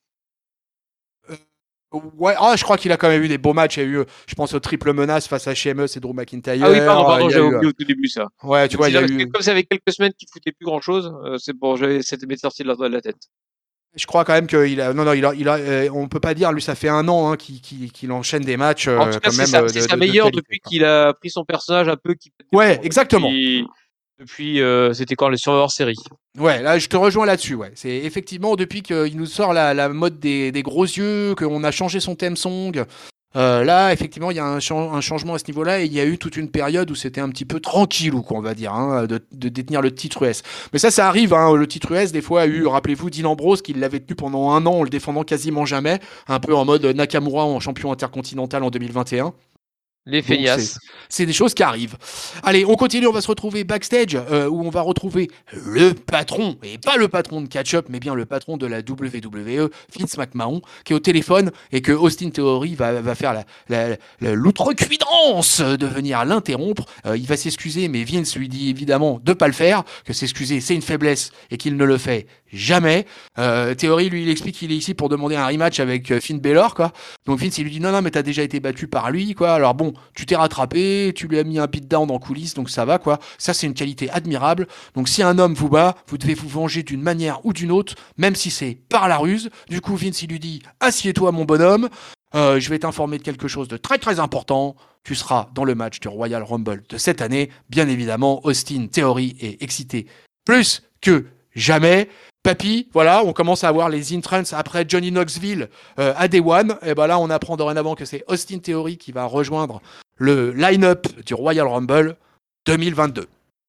Euh, ouais, ah, je crois qu'il a quand même eu des beaux matchs. Il y a eu, je pense, au triple menace face à Sheamus et Drew McIntyre.
Ah oui, pardon,
Euh,
pardon,
il y a
j'avais
eu,
oublié au tout début ça.
ouais, tu
Donc
vois,
c'est
il y
là
a
parce que
eu.
comme ça fait quelques semaines qu'il foutait plus grand chose, euh, c'est bon, j'avais c'était m'est sorti de la, de la tête.
Je crois quand même qu'il a. Non, non, il a, il a, euh, on peut pas dire, lui, ça fait un an hein, qu'il, qu'il, qu'il enchaîne des matchs
En tout
euh,
cas,
quand
c'est
même
sa,
euh,
c'est
de,
sa
de, de
meilleure
qualité.
depuis
Quoi.
qu'il a pris son personnage un peu qui pète des
Ouais,
plombs.
exactement.
Depuis, depuis euh, c'était quand les Survivor Series.
Ouais, là, je te rejoins là-dessus. Ouais, c'est effectivement depuis qu'il nous sort la, la mode des, des gros yeux, qu'on a changé son theme song. Euh, là, effectivement, il y a un, chan- un changement à ce niveau-là et il y a eu toute une période où c'était un petit peu tranquille, ou quoi, on va dire, hein, de, de détenir le titre U S. Mais ça, ça arrive. Hein, le titre U S, des fois, a eu, rappelez-vous, Dean Ambrose qui l'avait tenu pendant un an en le défendant quasiment jamais, un peu en mode Nakamura en champion intercontinental en deux mille vingt et un.
Les
Donc c'est
feignasses.
c'est des choses qui arrivent. Allez, on continue, on va se retrouver backstage euh, où on va retrouver le patron, et pas le patron de Catch-Up, mais bien le patron de la W W E, Vince McMahon, qui est au téléphone et que Austin Theory va, va faire la, la, la- l'outrecuidance de venir l'interrompre. Euh, il va s'excuser, mais Vince lui dit évidemment de pas le faire, que s'excuser c'est une faiblesse et qu'il ne le fait jamais. Euh, Theory lui il explique qu'il est ici pour demander un rematch avec euh, Finn Balor, quoi. Donc Vince il lui dit non non mais t'as déjà été battu par lui, quoi. Alors bon, tu t'es rattrapé, tu lui as mis un beatdown en coulisses, donc ça va, quoi. Ça, c'est une qualité admirable. Donc si un homme vous bat, vous devez vous venger d'une manière ou d'une autre, même si c'est par la ruse. Du coup, Vince, il lui dit, assieds-toi, mon bonhomme. Euh, je vais t'informer de quelque chose de très très important. Tu seras dans le match du Royal Rumble de cette année. Bien évidemment, Austin Theory est excité plus que jamais. Papy, voilà, on commence à avoir les entrants après Johnny Knoxville euh, à Day One. Et ben là, on apprend dorénavant que c'est Austin Theory qui va rejoindre le line-up du Royal Rumble deux mille vingt-deux.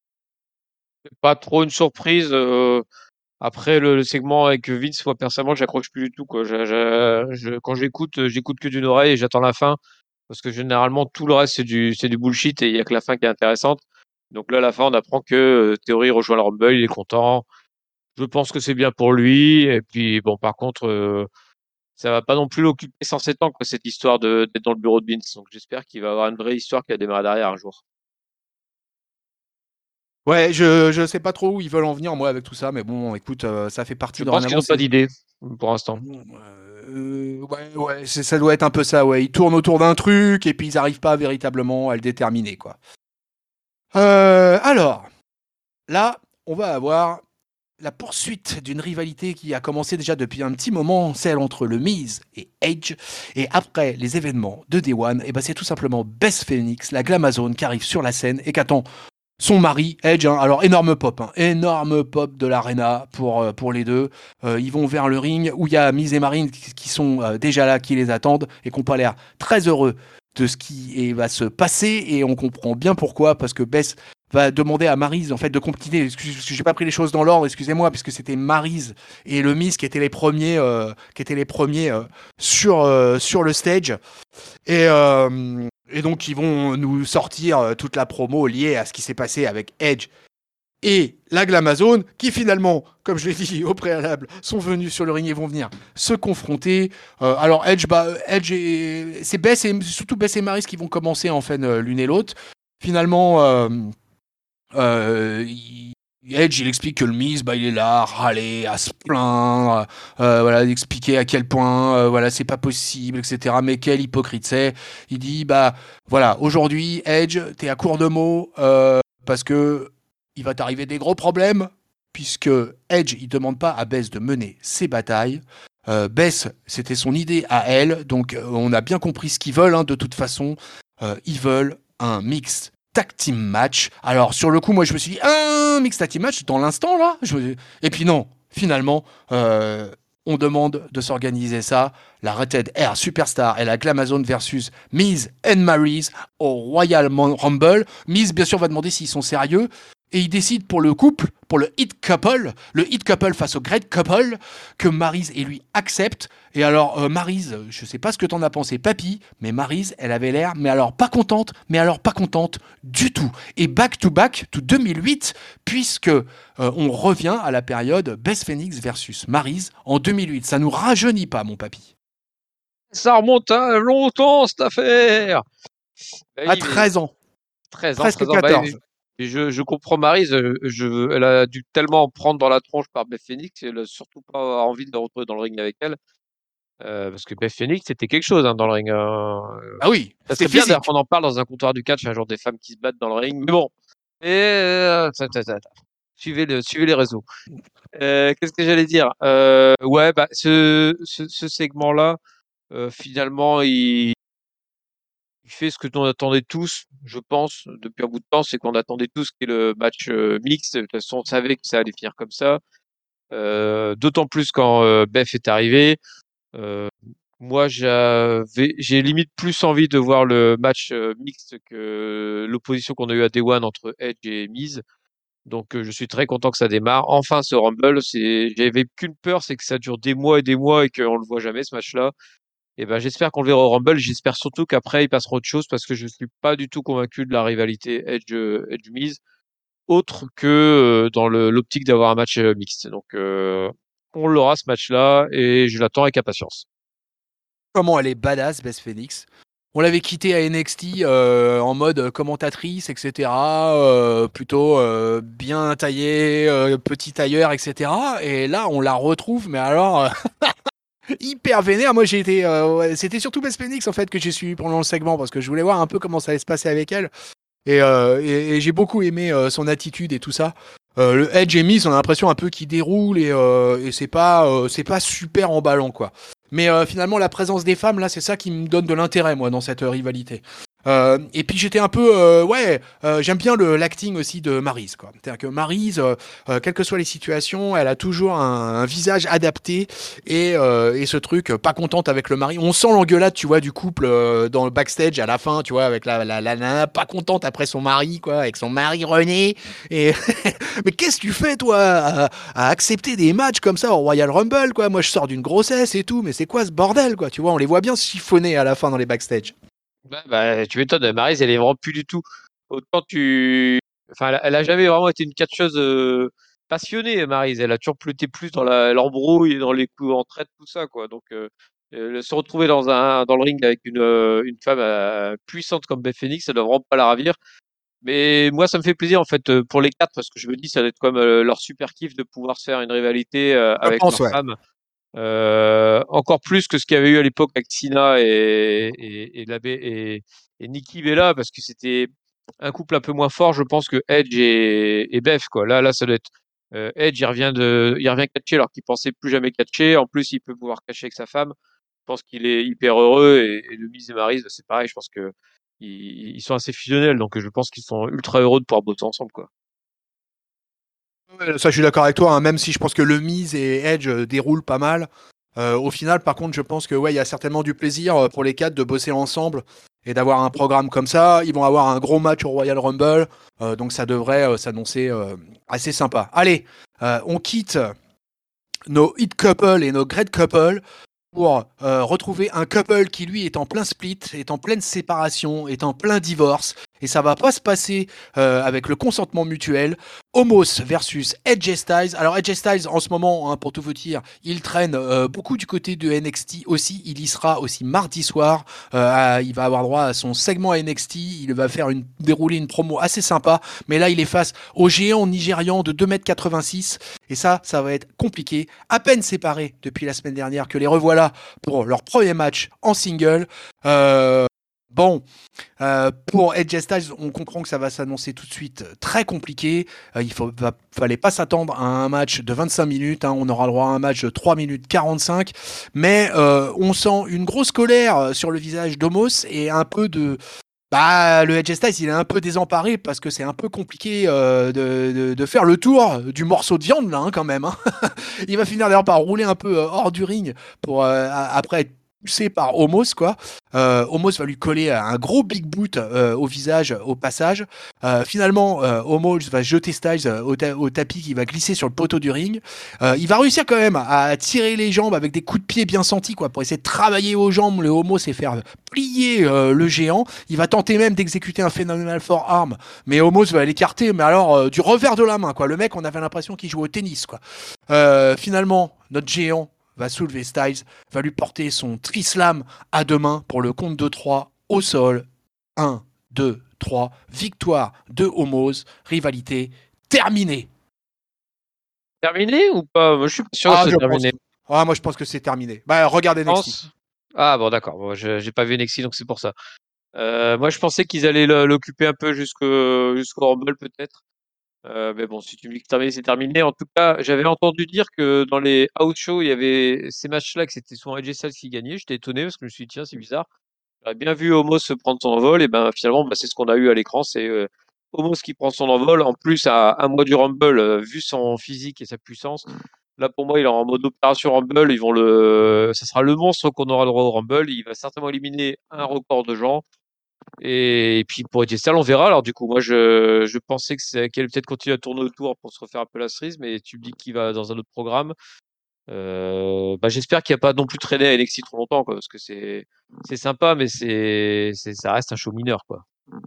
C'est pas trop une surprise. euh, Après le, le segment avec Vince, moi personnellement, j'accroche plus du tout quoi. Je, je, je- quand j'écoute, euh, j'écoute que d'une oreille et j'attends la fin parce que généralement tout le reste c'est du c'est du bullshit et il y a que la fin qui est intéressante. Donc là, à la fin, on apprend que euh, Theory rejoint le Rumble, il est content. Je pense que c'est bien pour lui. Et puis bon, par contre, euh, ça va pas non plus l'occuper cent sept ans quoi cette histoire de d'être dans le bureau de Vince. Donc j'espère qu'il va avoir une vraie histoire qui va démarrer derrière un jour.
Ouais, je, je sais pas trop où ils veulent en venir, moi, avec tout ça, mais bon, écoute, euh, ça fait partie
Je pense qu'ils
dorénavant.
n'ont pas
C'est...
d'idée pour l'instant.
Euh, ouais, ouais, c'est- ça doit être un peu ça, ouais. Ils tournent autour d'un truc et puis ils arrivent pas véritablement à le déterminer, quoi. Euh, alors, là, on va avoir la poursuite d'une rivalité qui a commencé déjà depuis un petit moment, celle entre le Miz et Edge. Et après les événements de Day One, et ben c'est tout simplement Beth Phoenix, la Glamazone, qui arrive sur la scène et qu'attend son mari, Edge. Hein. Alors, énorme pop, hein. énorme pop de l'arena pour, euh, pour les deux. Euh, ils vont vers le ring où il y a Miz et Marine qui, qui sont euh, déjà là, qui les attendent et qui n'ont pas l'air très heureux de ce qui est- va se passer. Et on comprend bien pourquoi, parce que Beth va demander à Maryse en fait de continuer. Excusez, j'ai pas pris les choses dans l'ordre, excusez-moi, puisque c'était Maryse et le Miz qui étaient les premiers, euh, qui étaient les premiers euh, sur euh, sur le stage. Et euh, et donc ils vont nous sortir euh, toute la promo liée à ce qui s'est passé avec Edge et la Glamazone, qui finalement, comme je l'ai dit au préalable, sont venus sur le ring et vont venir se confronter. Euh, alors Edge, bah, Edge et c'est Bess et surtout Bess et Maryse qui vont commencer en fait euh, l'une et l'autre. Finalement. Euh, euh, il- Edge, il explique que le Miz, bah, il est là à râler, à se plaindre, euh, voilà, d'expliquer à quel point, euh, voilà, c'est pas possible, et cetera. Mais quel hypocrite c'est. Il dit, bah, voilà, aujourd'hui, Edge, t'es à court de mots, euh, parce que il va t'arriver des gros problèmes, puisque Edge, il demande pas à Bess de mener ses batailles. Euh, Bess, c'était son idée à elle, donc euh, on a bien compris ce qu'ils veulent, hein, de toute façon. Euh, ils veulent un mix tag team match. Alors, sur le coup, moi, je me suis dit, un mix tag team match dans l'instant, là je me... Et puis non, finalement, euh, on demande de s'organiser ça. La Rated Air Superstar et la Glamazone versus Miz and Maryse au Royal Rumble. Miz, bien sûr, va demander s'ils sont sérieux. et il décide pour le couple, pour le hit couple, le hit couple face au great couple, que Maryse et lui acceptent. Et alors, euh, Maryse, je sais pas ce que t'en as pensé, papy, mais Maryse, elle avait l'air, mais alors pas contente, mais alors pas contente du tout. Et back to back to deux mille huit, puisque euh, on revient à la période Beth Phoenix versus Maryse en deux mille huit. Ça nous rajeunit pas, mon papy.
Ça remonte à longtemps, cette affaire. Bah
À
oui, mais
treize ans,
treize ans,
presque
treize ans. Bah,
quatorze.
et je, je comprends Maryse. euh, Je, elle a dû tellement en prendre dans la tronche par Beth Phoenix. Elle a surtout pas envie de la retrouver dans le ring avec elle. Euh, parce que Beth Phoenix, c'était quelque chose hein, dans le ring. hein.
Ah oui,
Ça
c'était
serait bien d'ailleurs
physique.
qu'on en parle dans un comptoir du catch, un jour des femmes qui se battent dans le ring. Mais bon, et, euh, ta, ta, ta, ta. Suivez, le, suivez les réseaux. Euh, Qu'est-ce que j'allais dire euh, Ouais, bah ce, ce, ce segment-là, euh, finalement, il, il fait ce que l'on attendait tous, je pense, depuis un bout de temps, c'est qu'on attendait tous qu'il y ait le match euh, mixte. De toute façon, on savait que ça allait finir comme ça. Euh, D'autant plus quand euh, Beth est arrivé. Euh, Moi, j'avais, j'ai limite plus envie de voir le match euh, mixte que l'opposition qu'on a eu à Day One entre Edge et Miz. Donc, euh, je suis très content que ça démarre. Enfin, ce Rumble, c'est, j'avais qu'une peur, c'est que ça dure des mois et des mois et qu'on le voit jamais, ce match-là. Et ben, j'espère qu'on le verra au Rumble. J'espère surtout qu'après, ils passeront à autre chose parce que je suis pas du tout convaincu de la rivalité Edge, euh, Edge Miz, autre que euh, dans le, l'optique d'avoir un match euh, mixte. Donc, euh, on l'aura ce match-là et je l'attends avec impatience.
Comment elle est badass, Beth Phoenix. On l'avait quittée à N X T euh, en mode commentatrice, et cetera. Euh, plutôt euh, bien taillée, euh, petit tailleur, et cetera. Et là, on la retrouve, mais alors euh, hyper vénère. Moi, j'ai été, euh, ouais, c'était surtout Beth Phoenix en fait que j'ai suivi pendant le segment parce que je voulais voir un peu comment ça allait se passer avec elle. Et, euh, et, et j'ai beaucoup aimé euh, son attitude et tout ça. Euh, le Edge et Miz, on a l'impression un peu qu'il déroule et, euh, et c'est pas, euh, c'est pas super emballant quoi. Mais euh, finalement, la présence des femmes là, c'est ça qui me donne de l'intérêt moi dans cette euh, rivalité. Euh, et puis j'étais un peu, euh, ouais, euh, j'aime bien le l'acting aussi de Maryse quoi. C'est-à-dire que Maryse, euh, euh, quelles que soient les situations, elle a toujours un, un visage adapté et, euh, et ce truc, euh, pas contente avec le mari. On sent l'engueulade, tu vois, du couple euh, dans le backstage à la fin, tu vois, avec la, la, la nana pas contente après son mari, quoi, avec son mari René. Et mais qu'est-ce que tu fais, toi, à, à accepter des matchs comme ça au Royal Rumble, quoi? Moi, je sors d'une grossesse et tout, mais c'est quoi ce bordel, quoi? Tu vois, on les voit bien chiffonner à la fin dans les backstage.
Bah, bah, tu m'étonnes, Maryse, elle est vraiment plus du tout. Autant tu, enfin, elle a, elle a jamais vraiment été une catcheuse euh, passionnée, Maryse. Elle a toujours plus été plus dans la, l'embrouille, dans les coups en traite, tout ça, quoi. Donc, euh, euh, se retrouver dans un, dans le ring avec une, euh, une femme euh, puissante comme Beth Phoenix, ça doit vraiment pas la ravir. Mais moi, ça me fait plaisir, en fait, euh, pour les quatre, parce que je me dis, ça doit être comme euh, leur super kiff de pouvoir se faire une rivalité euh,
Je
avec
pense,
leur
ouais.
femme. Euh, encore plus que ce qu'il y avait eu à l'époque avec Sina et, et, et, la B- et, et Nikki Bella, parce que c'était un couple un peu moins fort, je pense, que Edge et, et Beth, quoi. Là, là, ça doit être euh, Edge, il revient de, il revient catcher alors qu'il pensait plus jamais catcher. En plus, il peut pouvoir catcher avec sa femme. Je pense qu'il est hyper heureux et, et le Miz et Maryse, c'est pareil. Je pense que ils, ils sont assez fusionnels, donc je pense qu'ils sont ultra heureux de pouvoir bosser ensemble, quoi.
Ouais, ça, je suis d'accord avec toi, hein, même si je pense que le Miz et Edge euh, déroulent pas mal. Euh, au final, par contre, je pense que ouais, il y a certainement du plaisir euh, pour les quatre de bosser ensemble et d'avoir un programme comme ça. Ils vont avoir un gros match au Royal Rumble, euh, donc ça devrait euh, s'annoncer euh, assez sympa. Allez, euh, on quitte nos hit couple et nos great couple pour euh, retrouver un couple qui lui est en plein split, est en pleine séparation, est en plein divorce, et ça va pas se passer euh, avec le consentement mutuel. Homos versus Edge Styles. Alors Edge Styles en ce moment, hein, pour tout vous dire, il traîne euh, beaucoup du côté de N X T aussi. Il y sera aussi mardi soir. Euh, à, il va avoir droit à son segment N X T. Il va faire une dérouler une promo assez sympa. Mais là, il est face au géant nigérian de deux mètres quatre-vingt-six. Et ça, ça va être compliqué. À peine séparés depuis la semaine dernière que les revoilà pour leur premier match en single. Euh, bon, euh, pour Edge Styles, on comprend que ça va s'annoncer tout de suite très compliqué. Euh, il ne fallait pas s'attendre à un match de vingt-cinq minutes. Hein. On aura le droit à un match de trois minutes quarante-cinq. Mais euh, on sent une grosse colère sur le visage d'Omos et un peu de... Bah, le Edge Styles, il est un peu désemparé parce que c'est un peu compliqué euh, de, de, de faire le tour du morceau de viande, là, hein, quand même. Hein. Il va finir d'ailleurs par rouler un peu euh, hors du ring pour euh, après être poussé par Omos, quoi. Euh, Omos va lui coller un gros big boot euh, au visage au passage. Euh, finalement, euh, Omos va jeter Styles euh, au, ta- au tapis qui va glisser sur le poteau du ring. Euh, il va réussir quand même à tirer les jambes avec des coups de pied bien sentis, quoi, pour essayer de travailler aux jambes le Omos et faire plier euh, le géant. Il va tenter même d'exécuter un Phenomenal Forearm, mais Omos va l'écarter, mais alors euh, du revers de la main, quoi. Le mec, on avait l'impression qu'il jouait au tennis, quoi. Euh, finalement, notre géant va soulever Styles, va lui porter son tri-slam à deux mains pour le compte de trois au sol. un, deux, trois. Victoire de Omos. Rivalité terminée.
Terminé ou pas? Moi, je suis pas sûr
Ah,
que
je
c'est
pense.
terminé.
Ah, moi, je pense que c'est terminé. Bah, regardez
Je
N X T.
pense. Ah bon, d'accord. Bon, je j'ai pas vu N X T, donc c'est pour ça. Euh, moi, je pensais qu'ils allaient le- l'occuper un peu jusqu'au jusqu'au Rumble peut-être. Euh, mais bon, si tu me dis que c'est terminé, c'est terminé. En tout cas, j'avais entendu dire que dans les house shows, il y avait ces matchs-là, que c'était souvent A J Styles qui gagnait. J'étais étonné parce que je me suis dit, tiens, c'est bizarre. J'aurais bien vu Homos se prendre son envol, et ben finalement, bah, c'est ce qu'on a eu à l'écran. C'est euh, Homos qui prend son envol. En plus, à un mois du Rumble, euh, vu son physique et sa puissance, là pour moi, il est en mode opération Rumble. Ils vont le, ça sera le monstre qu'on aura le droit au Rumble. Il va certainement éliminer un record de gens. Et, et puis pour A J Styles, on verra. Alors du coup, moi, je, je pensais que c'est qu'elle allait peut-être continuer à tourner autour pour se refaire un peu la cerise, mais tu me dis qu'il va dans un autre programme. Euh, bah, j'espère qu'il n'y a pas non plus traîné à N X T trop longtemps, quoi, parce que c'est c'est sympa, mais c'est c'est ça reste un show mineur, quoi.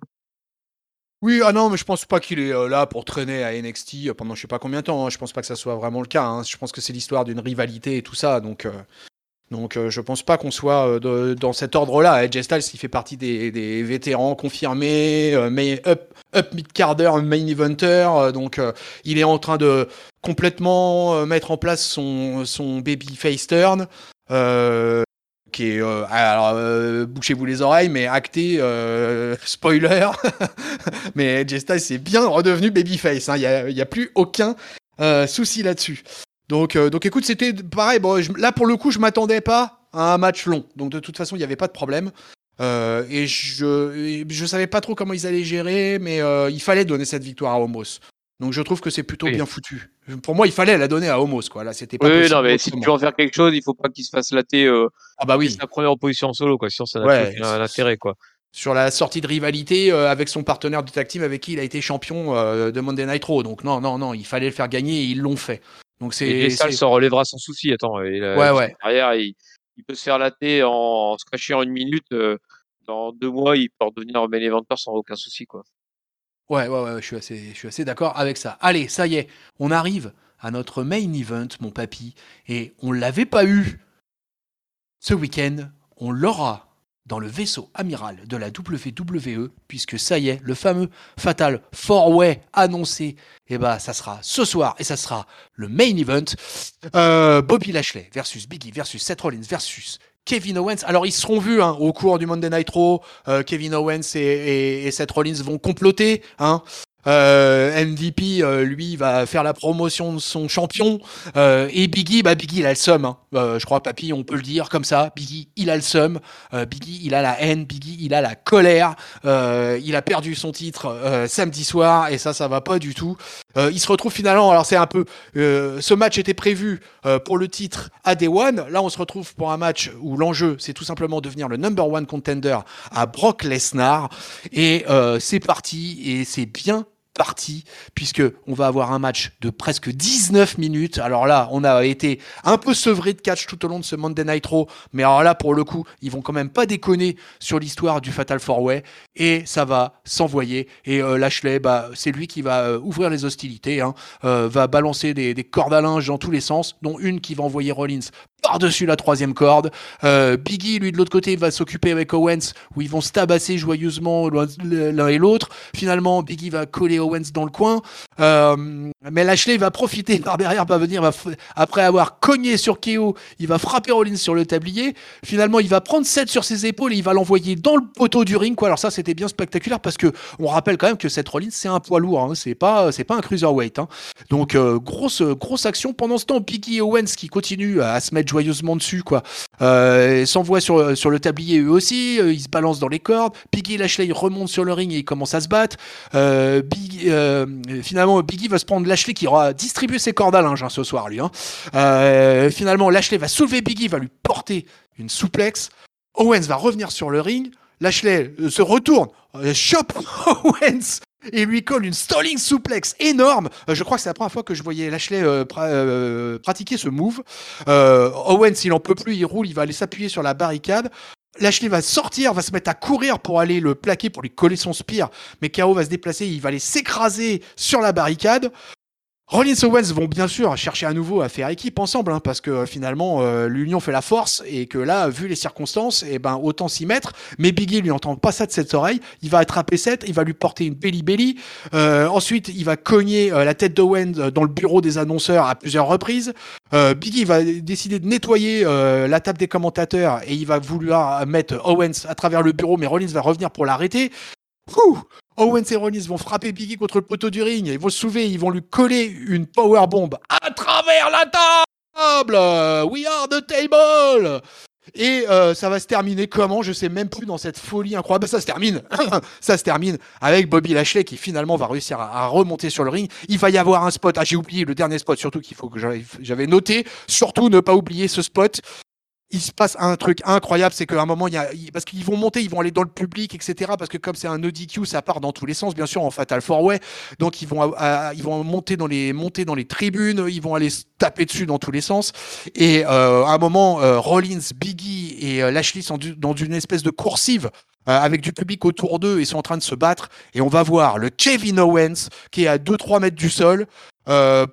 Oui, ah non, mais je pense pas qu'il est euh, là pour traîner à N X T pendant je sais pas combien de temps. Hein. Je pense pas que ça soit vraiment le cas. Hein. Je pense que c'est l'histoire d'une rivalité et tout ça. Donc, euh, donc euh, je pense pas qu'on soit euh, de- dans cet ordre-là. A J Styles, il fait partie des, des vétérans confirmés, euh, mais up, up mid-carder, main eventer. euh, donc, euh, il est en train de complètement euh, mettre en place son, son baby face turn. Euh, qui est, euh, alors, euh, bouchez-vous les oreilles, mais acté, euh, spoiler, mais A J Styles c'est bien redevenu babyface, il hein, n'y a, a, plus aucun euh, souci là-dessus. Donc, euh, donc écoute, c'était pareil, bon, je, là pour le coup je m'attendais pas à un match long, donc de toute façon il n'y avait pas de problème. Euh, et je, je savais pas trop comment ils allaient gérer, mais euh, il fallait donner cette victoire à Omos. Donc je trouve que c'est plutôt
Oui.
bien foutu. Pour moi, il fallait la donner à Omos, quoi. Là, c'était pas
Oui, oui, non,
possible
mais si
autrement.
tu veux en faire quelque chose, il faut pas qu'il se fasse latter euh,
Ah bah
dès
oui.
sa première opposition en solo, quoi. Sinon, ça n'a plus
Ouais.
aucun intérêt, quoi.
Sur la sortie de rivalité euh, avec son partenaire de tag team avec qui il a été champion euh, de Monday Night Raw. Donc non, non, non, il fallait le faire gagner et ils l'ont fait. Donc
Et Jay
c'est,
Styles
c'est...
s'en relèvera sans souci. Attends, il a
Ouais,
vu sa
ouais.
carrière, il, il peut se faire latter en, en se cracher en une minute. euh, dans deux mois, il peut redevenir un main eventer sans aucun souci, quoi.
Ouais, ouais, ouais, je suis assez, je suis assez d'accord avec ça. Allez, ça y est, on arrive à notre main event, mon papy, et on l'avait pas eu ce week-end, on l'aura dans le vaisseau amiral de la W W E, puisque ça y est, le fameux Fatal four-way annoncé, et bah ça sera ce soir, et ça sera le main event. Euh, Bobby Lashley versus Biggie versus Seth Rollins versus Kevin Owens. Alors ils seront vus hein, au cours du Monday Night Raw. Euh, Kevin Owens et, et, et Seth Rollins vont comploter. Hein. Euh, M V P, euh, lui, va faire la promotion de son champion. Euh, et Biggie, bah Biggie, il a le seum. Hein. Euh, je crois, papy, on peut le dire comme ça. Biggie, il a le seum. Euh, Biggie, il a la haine. Biggie, il a la colère. Euh, il a perdu son titre euh, samedi soir et ça, ça va pas du tout. Euh, il se retrouve finalement. Alors c'est un peu. Euh, ce match était prévu euh, pour le titre à Day One. Là, on se retrouve pour un match où l'enjeu, c'est tout simplement devenir le number one contender à Brock Lesnar. Et euh, c'est parti et c'est bien parti, puisque on va avoir un match de presque dix-neuf minutes. Alors là, on a été un peu sevré de catch tout au long de ce Monday Night Raw, mais alors là, pour le coup, ils vont quand même pas déconner sur l'histoire du Fatal four-way, et ça va s'envoyer. Et euh, Lashley, bah, c'est lui qui va euh, ouvrir les hostilités, hein, euh, va balancer des, des cordes à linge dans tous les sens, dont une qui va envoyer Rollins par-dessus la troisième corde. Euh, Biggie, lui, de l'autre côté, va s'occuper avec Owens, où ils vont se tabasser joyeusement l'un et l'autre. Finalement, Biggie va coller Owens dans le coin. Euh, mais Lashley va profiter par derrière, va venir, va f- après avoir cogné sur K O, il va frapper Rollins sur le tablier. Finalement, il va prendre Seth sur ses épaules et il va l'envoyer dans le poteau du ring. Quoi. Alors ça, c'était bien spectaculaire parce que on rappelle quand même que Seth Rollins, c'est un poids lourd. Hein. C'est pas, c'est pas un cruiserweight. Hein. Donc, euh, grosse, grosse action. Pendant ce temps, Biggie et Owens qui continuent à se mettre joyeusement dessus, quoi. Euh, ils s'envoient sur, sur le tablier eux aussi, euh, ils se balancent dans les cordes. Biggie et Lashley ils remontent sur le ring et ils commencent à se battre. Euh, Big, euh, finalement, Biggie va se prendre Lashley qui aura distribué ses cordes à linge hein, ce soir, lui. Hein. Euh, finalement, Lashley va soulever Biggie, va lui porter une souplex. Owens va revenir sur le ring. Lashley euh, se retourne, euh, chope Owens et lui colle une stalling suplex énorme. Euh, je crois que c'est la première fois que je voyais Lashley euh, pra- euh, pratiquer ce move. Euh, Owens, il en peut plus, il roule, il va aller s'appuyer sur la barricade. Lashley va sortir, va se mettre à courir pour aller le plaquer, pour lui coller son spear. Mais K O va se déplacer, il va aller s'écraser sur la barricade. Rollins et Owens vont bien sûr chercher à nouveau à faire équipe ensemble, hein, parce que euh, finalement euh, l'union fait la force et que là, vu les circonstances, eh ben autant s'y mettre. Mais Biggie lui entend pas ça de cette oreille. Il va attraper Seth, il va lui porter une belly belly. Euh, ensuite, il va cogner euh, la tête d'Owens dans le bureau des annonceurs à plusieurs reprises. Euh, Biggie va décider de nettoyer euh, la table des commentateurs et il va vouloir mettre Owens à travers le bureau, mais Rollins va revenir pour l'arrêter. Ouh Owens et Rollins vont frapper Biggie contre le poteau du ring, ils vont se soulever, ils vont lui coller une powerbomb à travers la table. We are the table. Et euh, ça va se terminer comment? Je sais même plus dans cette folie incroyable. Bah, ça se termine, ça se termine avec Bobby Lashley qui finalement va réussir à, à remonter sur le ring. Il va y avoir un spot. Ah, j'ai oublié le dernier spot, surtout qu'il faut que j'avais, j'avais noté. Surtout ne pas oublier ce spot. Il se passe un truc incroyable, c'est qu'à un moment, il y a, parce qu'ils vont monter, ils vont aller dans le public, et cetera. Parce que comme c'est un no D Q, ça part dans tous les sens, bien sûr, en Fatal Four Way. Donc ils vont, à, ils vont monter dans les, monter dans les tribunes, ils vont aller se taper dessus dans tous les sens. Et euh, à un moment, euh, Rollins, Biggie et euh, Lashley sont du, dans une espèce de coursive. Euh, avec du public autour d'eux, ils sont en train de se battre. Et on va voir le Kevin Owens qui est à deux trois mètres du sol. Euh,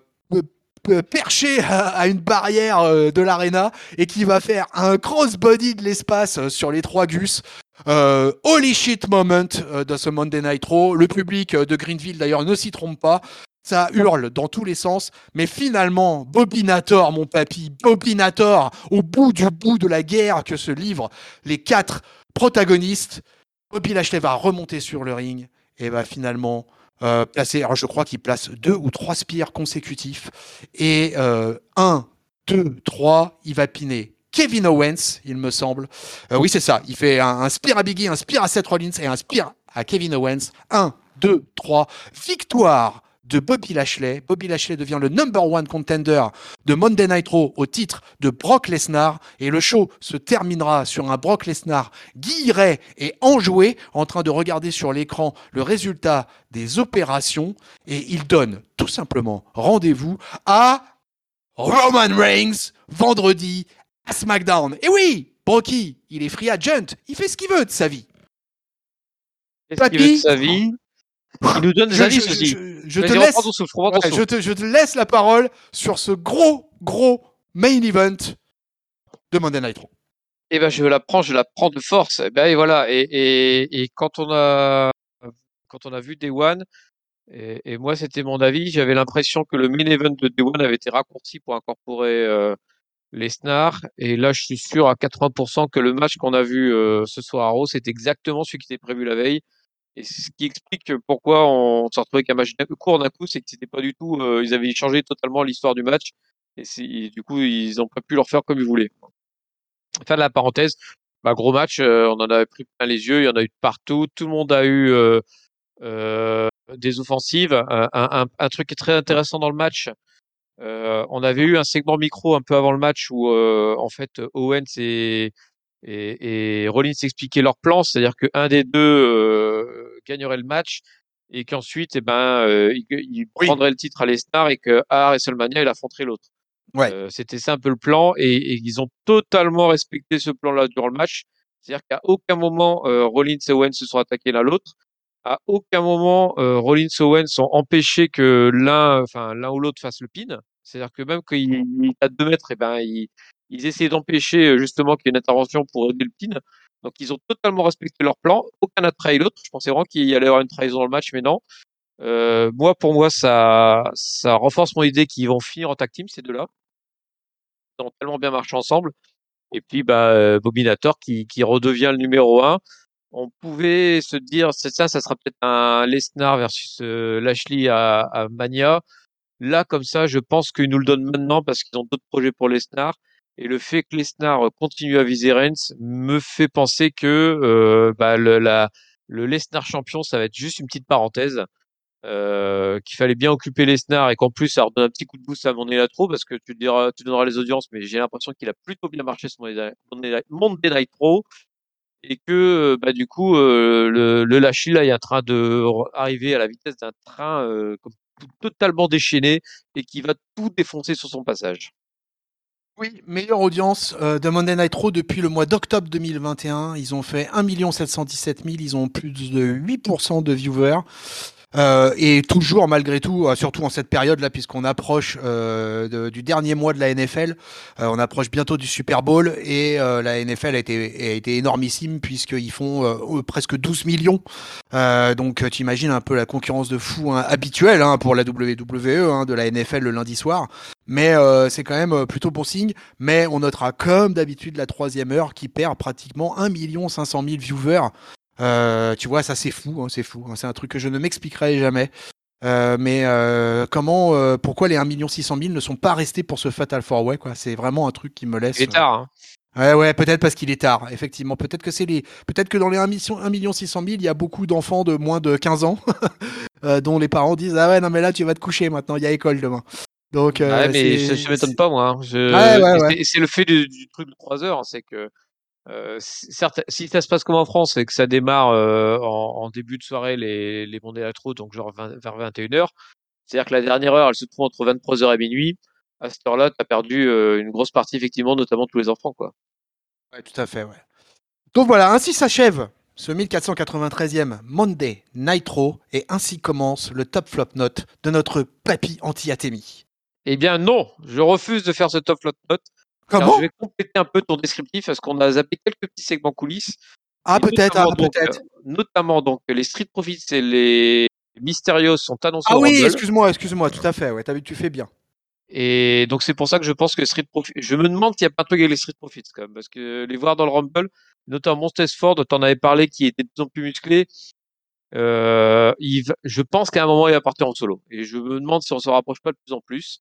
perché à, à une barrière euh, de l'arena et qui va faire un crossbody de l'espace euh, sur les trois gus. Euh, holy shit moment euh, de ce Monday Night Raw. Le public euh, de Greenville d'ailleurs ne s'y trompe pas. Ça hurle dans tous les sens, mais finalement, Bobinator, mon papy, Bobinator, au bout du bout de la guerre que se livrent les quatre protagonistes, Bobby Lashley va remonter sur le ring et va finalement euh, placer, alors je crois qu'il place deux ou trois spears consécutifs, et euh, un, deux, trois, il va piner Kevin Owens, il me semble. Euh, oui, c'est ça, il fait un, un spear à Biggie, un spear à Seth Rollins et un spear à Kevin Owens. un, deux, trois, victoire de Bobby Lashley. Bobby Lashley devient le number one contender de Monday Night Raw au titre de Brock Lesnar. Et le show se terminera sur un Brock Lesnar guilleret et enjoué, en train de regarder sur l'écran le résultat des opérations. Et il donne tout simplement rendez-vous à Roman Reigns vendredi à SmackDown. Et oui, Brocky, il est free agent. Il fait ce qu'il veut de sa vie.
Qu'est-ce qu'il veut de sa vie? Il nous donne des
je,
indices
je,
aussi.
Je, je, te laisse, souffle, ouais, je, te, je te laisse la parole sur ce gros, gros main event de Monday Night Raw.
Eh ben, je la prends, je la prends de force. Et ben, et voilà. Et, et, et quand on a, quand on a vu Day One, et, et moi, c'était mon avis, j'avais l'impression que le main event de Day One avait été raccourci pour incorporer euh, Lesnar. Et là, je suis sûr à quatre-vingts pour cent que le match qu'on a vu euh, ce soir à Raw, c'est exactement celui qui était prévu la veille. Et c'est ce qui explique pourquoi on s'est retrouvé avec un match court d'un coup, c'est que c'était pas du tout, euh, ils avaient changé totalement l'histoire du match. Et c'est, du coup, ils ont pas pu le refaire comme ils voulaient. Fin de la parenthèse, bah, gros match, euh, on en avait pris plein les yeux, il y en a eu de partout, tout le monde a eu euh, euh, des offensives. Un, un, un truc qui est très intéressant dans le match, euh, on avait eu un segment micro un peu avant le match où euh, en fait Owens et, et, et Rollins expliquaient leur plan, c'est-à-dire qu'un des deux euh, gagnerait le match et qu'ensuite eh ben, euh, il, il
oui.
prendrait le titre à l'Estar et qu'à WrestleMania il affronterait l'autre.
Ouais.
Euh, c'était ça un peu le plan et, et ils ont totalement respecté ce plan-là durant le match. C'est-à-dire qu'à aucun moment euh, Rollins et Owens se sont attaqués l'un l'autre. À aucun moment euh, Rollins et Owens ont empêché que l'un, enfin l'un ou l'autre fasse le pin. C'est-à-dire que même quand il est à deux mètres, et ben ils, ils essayaient d'empêcher euh, justement qu'il y ait une intervention pour aider le pin. Donc ils ont totalement respecté leur plan. Aucun n'a trahi l'autre. Je pensais vraiment qu'il y allait y avoir une trahison dans le match, mais non. Euh, moi, pour moi, ça, ça renforce mon idée qu'ils vont finir en tag team ces deux-là. Ils ont tellement bien marché ensemble. Et puis, bah, euh, Bobinator qui, qui redevient le numéro un. On pouvait se dire, c'est ça, ça sera peut-être un Lesnar versus euh, Lashley à, à Mania. Là, comme ça, je pense qu'ils nous le donnent maintenant parce qu'ils ont d'autres projets pour Lesnar. Et le fait que Lesnar continue à viser Reigns me fait penser que euh, bah, le, la, le Lesnar champion, ça va être juste une petite parenthèse. Euh, qu'il fallait bien occuper Lesnar et qu'en plus ça redonne un petit coup de boost à Monday Night Raw parce que tu diras, tu donneras les audiences, mais j'ai l'impression qu'il a plutôt bien marché sur Monday Night Monday Night Raw et que bah du coup euh, le, le Lashley là est en train de arriver à la vitesse d'un train euh, comme totalement déchaîné et qui va tout défoncer sur son passage.
Oui, meilleure audience euh, de Monday Night Raw depuis le mois d'octobre deux mille vingt et un. Ils ont fait un million sept cent dix-sept mille, ils ont plus de huit pour cent de viewers. Euh, et toujours, malgré tout, euh, surtout en cette période-là, puisqu'on approche euh, de- du dernier mois de la N F L, euh, on approche bientôt du Super Bowl, et euh, la N F L a été, a été énormissime, puisqu'ils font euh, presque douze millions. Euh, donc tu imagines un peu la concurrence de fou hein, habituelle hein, pour la W W E, hein, de la N F L le lundi soir. Mais euh, c'est quand même euh, plutôt bon signe. Mais on notera comme d'habitude la troisième heure qui perd pratiquement un million cinq cent mille viewers. Euh, tu vois, ça c'est fou, hein, c'est fou. Hein, c'est un truc que je ne m'expliquerai jamais. Euh, mais euh, comment, euh, pourquoi les un million six cent mille ne sont pas restés pour ce Fatal four Way quoi. C'est vraiment un truc qui me
Il
laisse.
est
Euh...
tard, hein.
Ouais, ouais, peut-être parce qu'il est tard, effectivement. Peut-être que c'est les, peut-être que dans les un million six cent mille, il y a beaucoup d'enfants de moins de quinze ans euh, dont les parents disent ah ouais non mais là tu vas te coucher maintenant, il y a école demain. Donc
Ouais,
euh,
mais ça,
c'est,
ça m'étonne
c'est...
pas moi, hein.
ouais
Je...
ouais
et
ouais.
c'est c'est le fait du, du truc de trois heures, hein, c'est que Euh, c- certes, si ça se passe comme en France et que ça démarre euh, en, en début de soirée les, les Monday Night Raw, donc genre vingt vers vingt et une heures, c'est-à-dire que la dernière heure, elle se trouve entre vingt-trois heures et minuit. À cette heure-là, tu as perdu euh, une grosse partie, effectivement, notamment tous les enfants, quoi.
Ouais, tout à fait, ouais. Donc voilà, ainsi s'achève ce mille quatre cent quatre-vingt-treizième Monday Nitro et ainsi commence le top flop note de notre papy anti-atémie.
Eh bien, non, je refuse de faire ce top flop note, car je
Comment?
vais compléter un peu ton descriptif parce qu'on a zappé quelques petits segments coulisses,
Ah
et
peut-être, ah
notamment donc, euh,
peut-être.
notamment donc les Street Profits et les Mysterios sont annoncés
Ah
au
oui,
Rumble.
excuse-moi, excuse-moi, tout à fait, ouais, t'as vu, tu fais bien.
Et donc c'est pour ça que je pense que Street Profits, je me demande s'il n'y a pas un truc avec les Street Profits quand même, parce que les voir dans le Rumble, notamment Ford, dont on avait parlé, qui était de plus en plus musclé, euh, il va- je pense qu'à un moment il va partir en solo. Et je me demande si on se rapproche pas de plus en plus.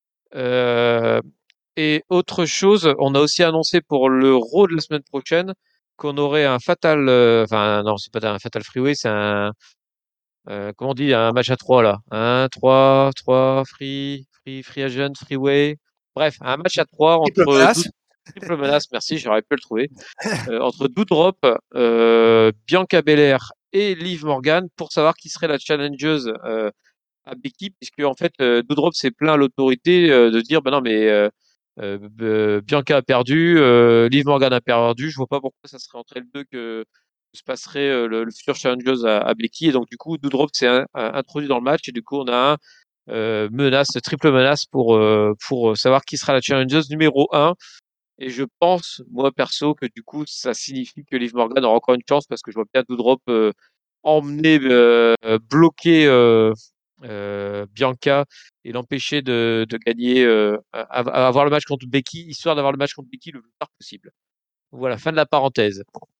Euh, et autre chose, on a aussi annoncé pour le Raw de la semaine prochaine qu'on aurait un fatal, euh, enfin non c'est pas un fatal freeway, c'est un, euh, comment on dit, un match à trois là, un, trois, trois, free, free, free agent, freeway. Bref, un match à trois
Triple
entre Doud-
menace.
triple menace, merci, j'aurais pu le trouver, euh, entre Doudrop, euh, Bianca Belair et Liv Morgan pour savoir qui serait la challengeuse euh, à Becky, puisque en fait, euh, Doudrop s'est plaint à l'autorité euh, de dire, ben non, mais euh, euh, euh, Bianca a perdu, euh, Liv Morgan a perdu, je vois pas pourquoi ça serait entre les deux que se passerait euh, le, le futur challengeuse à, à Becky, et donc du coup, Doudrop s'est un- un- introduit dans le match, et du coup, on a un euh, menace, triple menace pour, euh, pour savoir qui sera la challengeuse numéro un. Et je pense, moi perso, que du coup, ça signifie que Liv Morgan aura encore une chance parce que je vois bien Doudrop euh, emmener, euh, bloquer euh, euh, Bianca et l'empêcher de, de gagner, euh, à, à avoir le match contre Becky, histoire d'avoir le match contre Becky le plus tard possible. Voilà, fin de la parenthèse.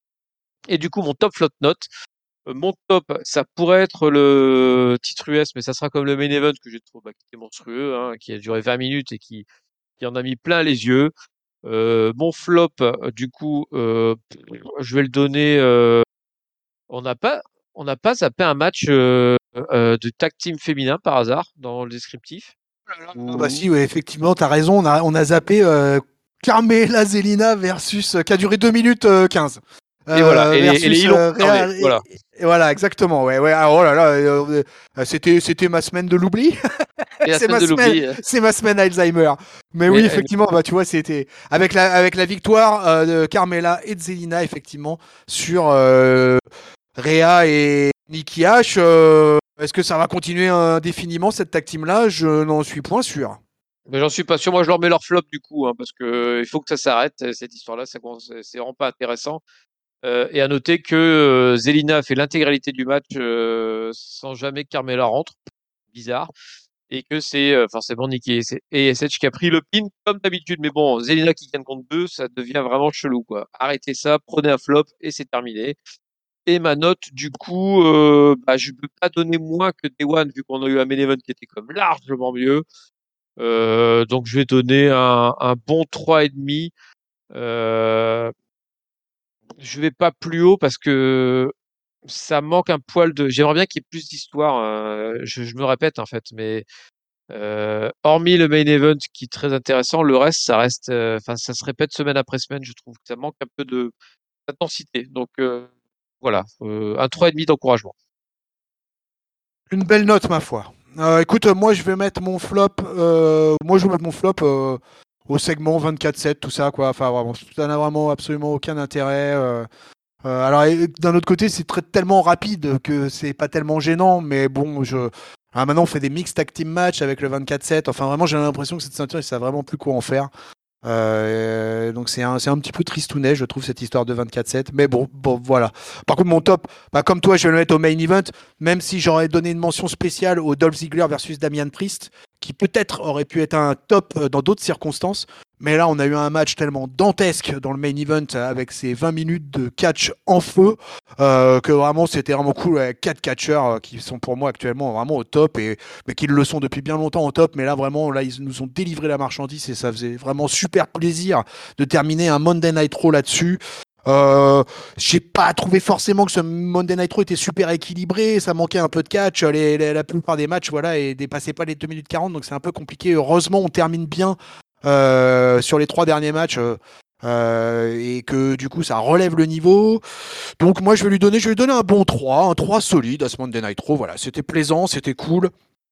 Et du coup, mon top flop note, euh, mon top, ça pourrait être le titre U S, mais ça sera comme le main event que j'ai trouvé bah, qui était monstrueux, hein, qui a duré vingt minutes et qui, qui en a mis plein les yeux. Euh, mon flop, euh, du coup, euh, je vais le donner. Euh, on n'a pas, on n'a pas zappé un match euh, euh, de tag team féminin par hasard dans le descriptif.
Ah bah
Ou...
si, ouais, effectivement, t'as raison, on a, on a zappé euh, Carmela Zelina versus, euh, qui a duré deux minutes euh, quinze.
Et voilà.
Euh,
Et les, et les
versus
îles ont
euh,
fermé.
Rhea-
Voilà.
et- et voilà, exactement, ouais, ouais. Ah, oh là là, euh, euh, c'était, c'était ma semaine de l'oubli.
Et la
c'est
semaine
ma
de
semaine,
l'oubli. euh,
c'est ma semaine Alzheimer. Mais oui,
Mais, euh,
effectivement, bah tu vois, c'était avec la, avec la victoire euh, de Carmela et de Zelina, effectivement, sur euh, Rhea et Nikki H. Euh, est-ce que ça va continuer indéfiniment cette tag team là? Je n'en suis point sûr.
mais j'en suis pas sûr. Moi, je leur mets leur flop du coup, hein, parce que euh, il faut que ça s'arrête cette histoire-là. Ça commence, c'est vraiment pas intéressant. Euh, et à noter que euh, Zelina a fait l'intégralité du match euh, sans jamais que Carmela rentre. Bizarre. Et que c'est euh, forcément Nikki et S H qui a pris le pin comme d'habitude. Mais bon, Zelina qui gagne contre deux, ça devient vraiment chelou, quoi. Arrêtez ça, prenez un flop et c'est terminé. Et ma note, du coup, euh, bah, je peux pas donner moins que Day One vu qu'on a eu un main event qui était comme largement mieux. Euh, donc je vais donner un, un bon trois virgule cinq. Euh, je vais pas plus haut parce que ça manque un poil de. J'aimerais bien qu'il y ait plus d'histoire. euh, je, je me répète en fait, mais euh, hormis le main event qui est très intéressant, le reste, ça reste. euh, Enfin, ça se répète semaine après semaine. Je trouve que ça manque un peu de d'intensité. Donc euh, voilà, euh, un trois virgule cinq d'encouragement.
Une belle note, ma foi. Euh, écoute, moi, je vais mettre mon flop. Euh, moi, je vais mettre mon flop euh, au segment vingt-quatre sept, tout ça, quoi. Enfin, vraiment, ça n'a vraiment absolument aucun intérêt. euh. Euh, alors, et d'un autre côté, c'est très, tellement rapide que c'est pas tellement gênant, mais bon, je. Ah, maintenant, on fait des mixed tag team match avec le vingt-quatre sept. Enfin, vraiment, j'ai l'impression que cette ceinture, ils savent vraiment plus quoi en faire. Euh, donc c'est un, c'est un petit peu tristounet, je trouve, cette histoire de vingt-quatre sept. Mais bon, bon, voilà. Par contre, mon top, bah, comme toi, je vais le mettre au main event, même si j'aurais donné une mention spéciale au Dolph Ziggler versus Damian Priest, qui peut-être aurait pu être un top euh, dans d'autres circonstances. Mais là, on a eu un match tellement dantesque dans le main event avec ces vingt minutes de catch en feu euh, que vraiment c'était vraiment cool. Ouais, quatre catcheurs euh, qui sont pour moi actuellement vraiment au top et mais qui le sont depuis bien longtemps au top. Mais là, vraiment, là, ils nous ont délivré la marchandise et ça faisait vraiment super plaisir de terminer un Monday Night Raw là-dessus. Euh, j'ai pas trouvé forcément que ce Monday Night Raw était super équilibré, ça manquait un peu de catch, les, les, la plupart des matchs voilà, et dépassaient pas les deux minutes quarante, donc c'est un peu compliqué. Heureusement, on termine bien euh, sur les trois derniers matchs euh, euh, et que du coup ça relève le niveau. Donc moi je vais lui donner, je vais lui donner un bon trois, un trois solide à ce Monday Night Raw. Voilà, c'était plaisant, c'était cool.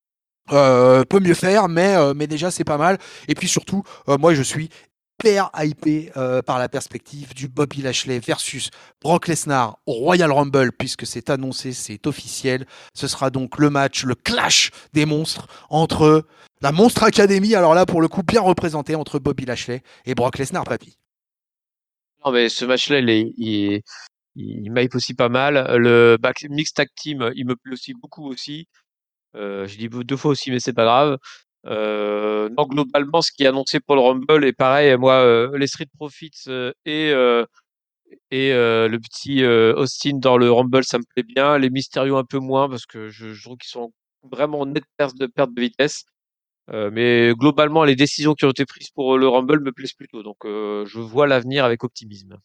Euh, peut mieux faire, mais, euh, mais déjà c'est pas mal. Et puis surtout, euh, moi je suis hyper hypé euh, par la perspective du Bobby Lashley versus Brock Lesnar au Royal Rumble, puisque c'est annoncé, c'est officiel. Ce sera donc le match, le clash des monstres entre la Monstre Academy, alors là pour le coup bien représenté entre Bobby Lashley et Brock Lesnar, papy.
Non, mais ce match-là, il est, il, est- il m'hype aussi pas mal. Le back, mixed tag team, il me plaît aussi beaucoup aussi. Euh, je dis deux fois aussi, mais c'est pas grave. Euh, non, globalement, ce qui est annoncé pour le Rumble est pareil. Moi, euh, les Street Profits euh, et, euh, et euh, le petit euh, Austin dans le Rumble, ça me plaît bien. Les Mysterio un peu moins parce que je, je trouve qu'ils sont vraiment en nette perte de, perte de vitesse. Euh, mais globalement, les décisions qui ont été prises pour le Rumble me plaisent plutôt. Donc, euh, je vois l'avenir avec optimisme.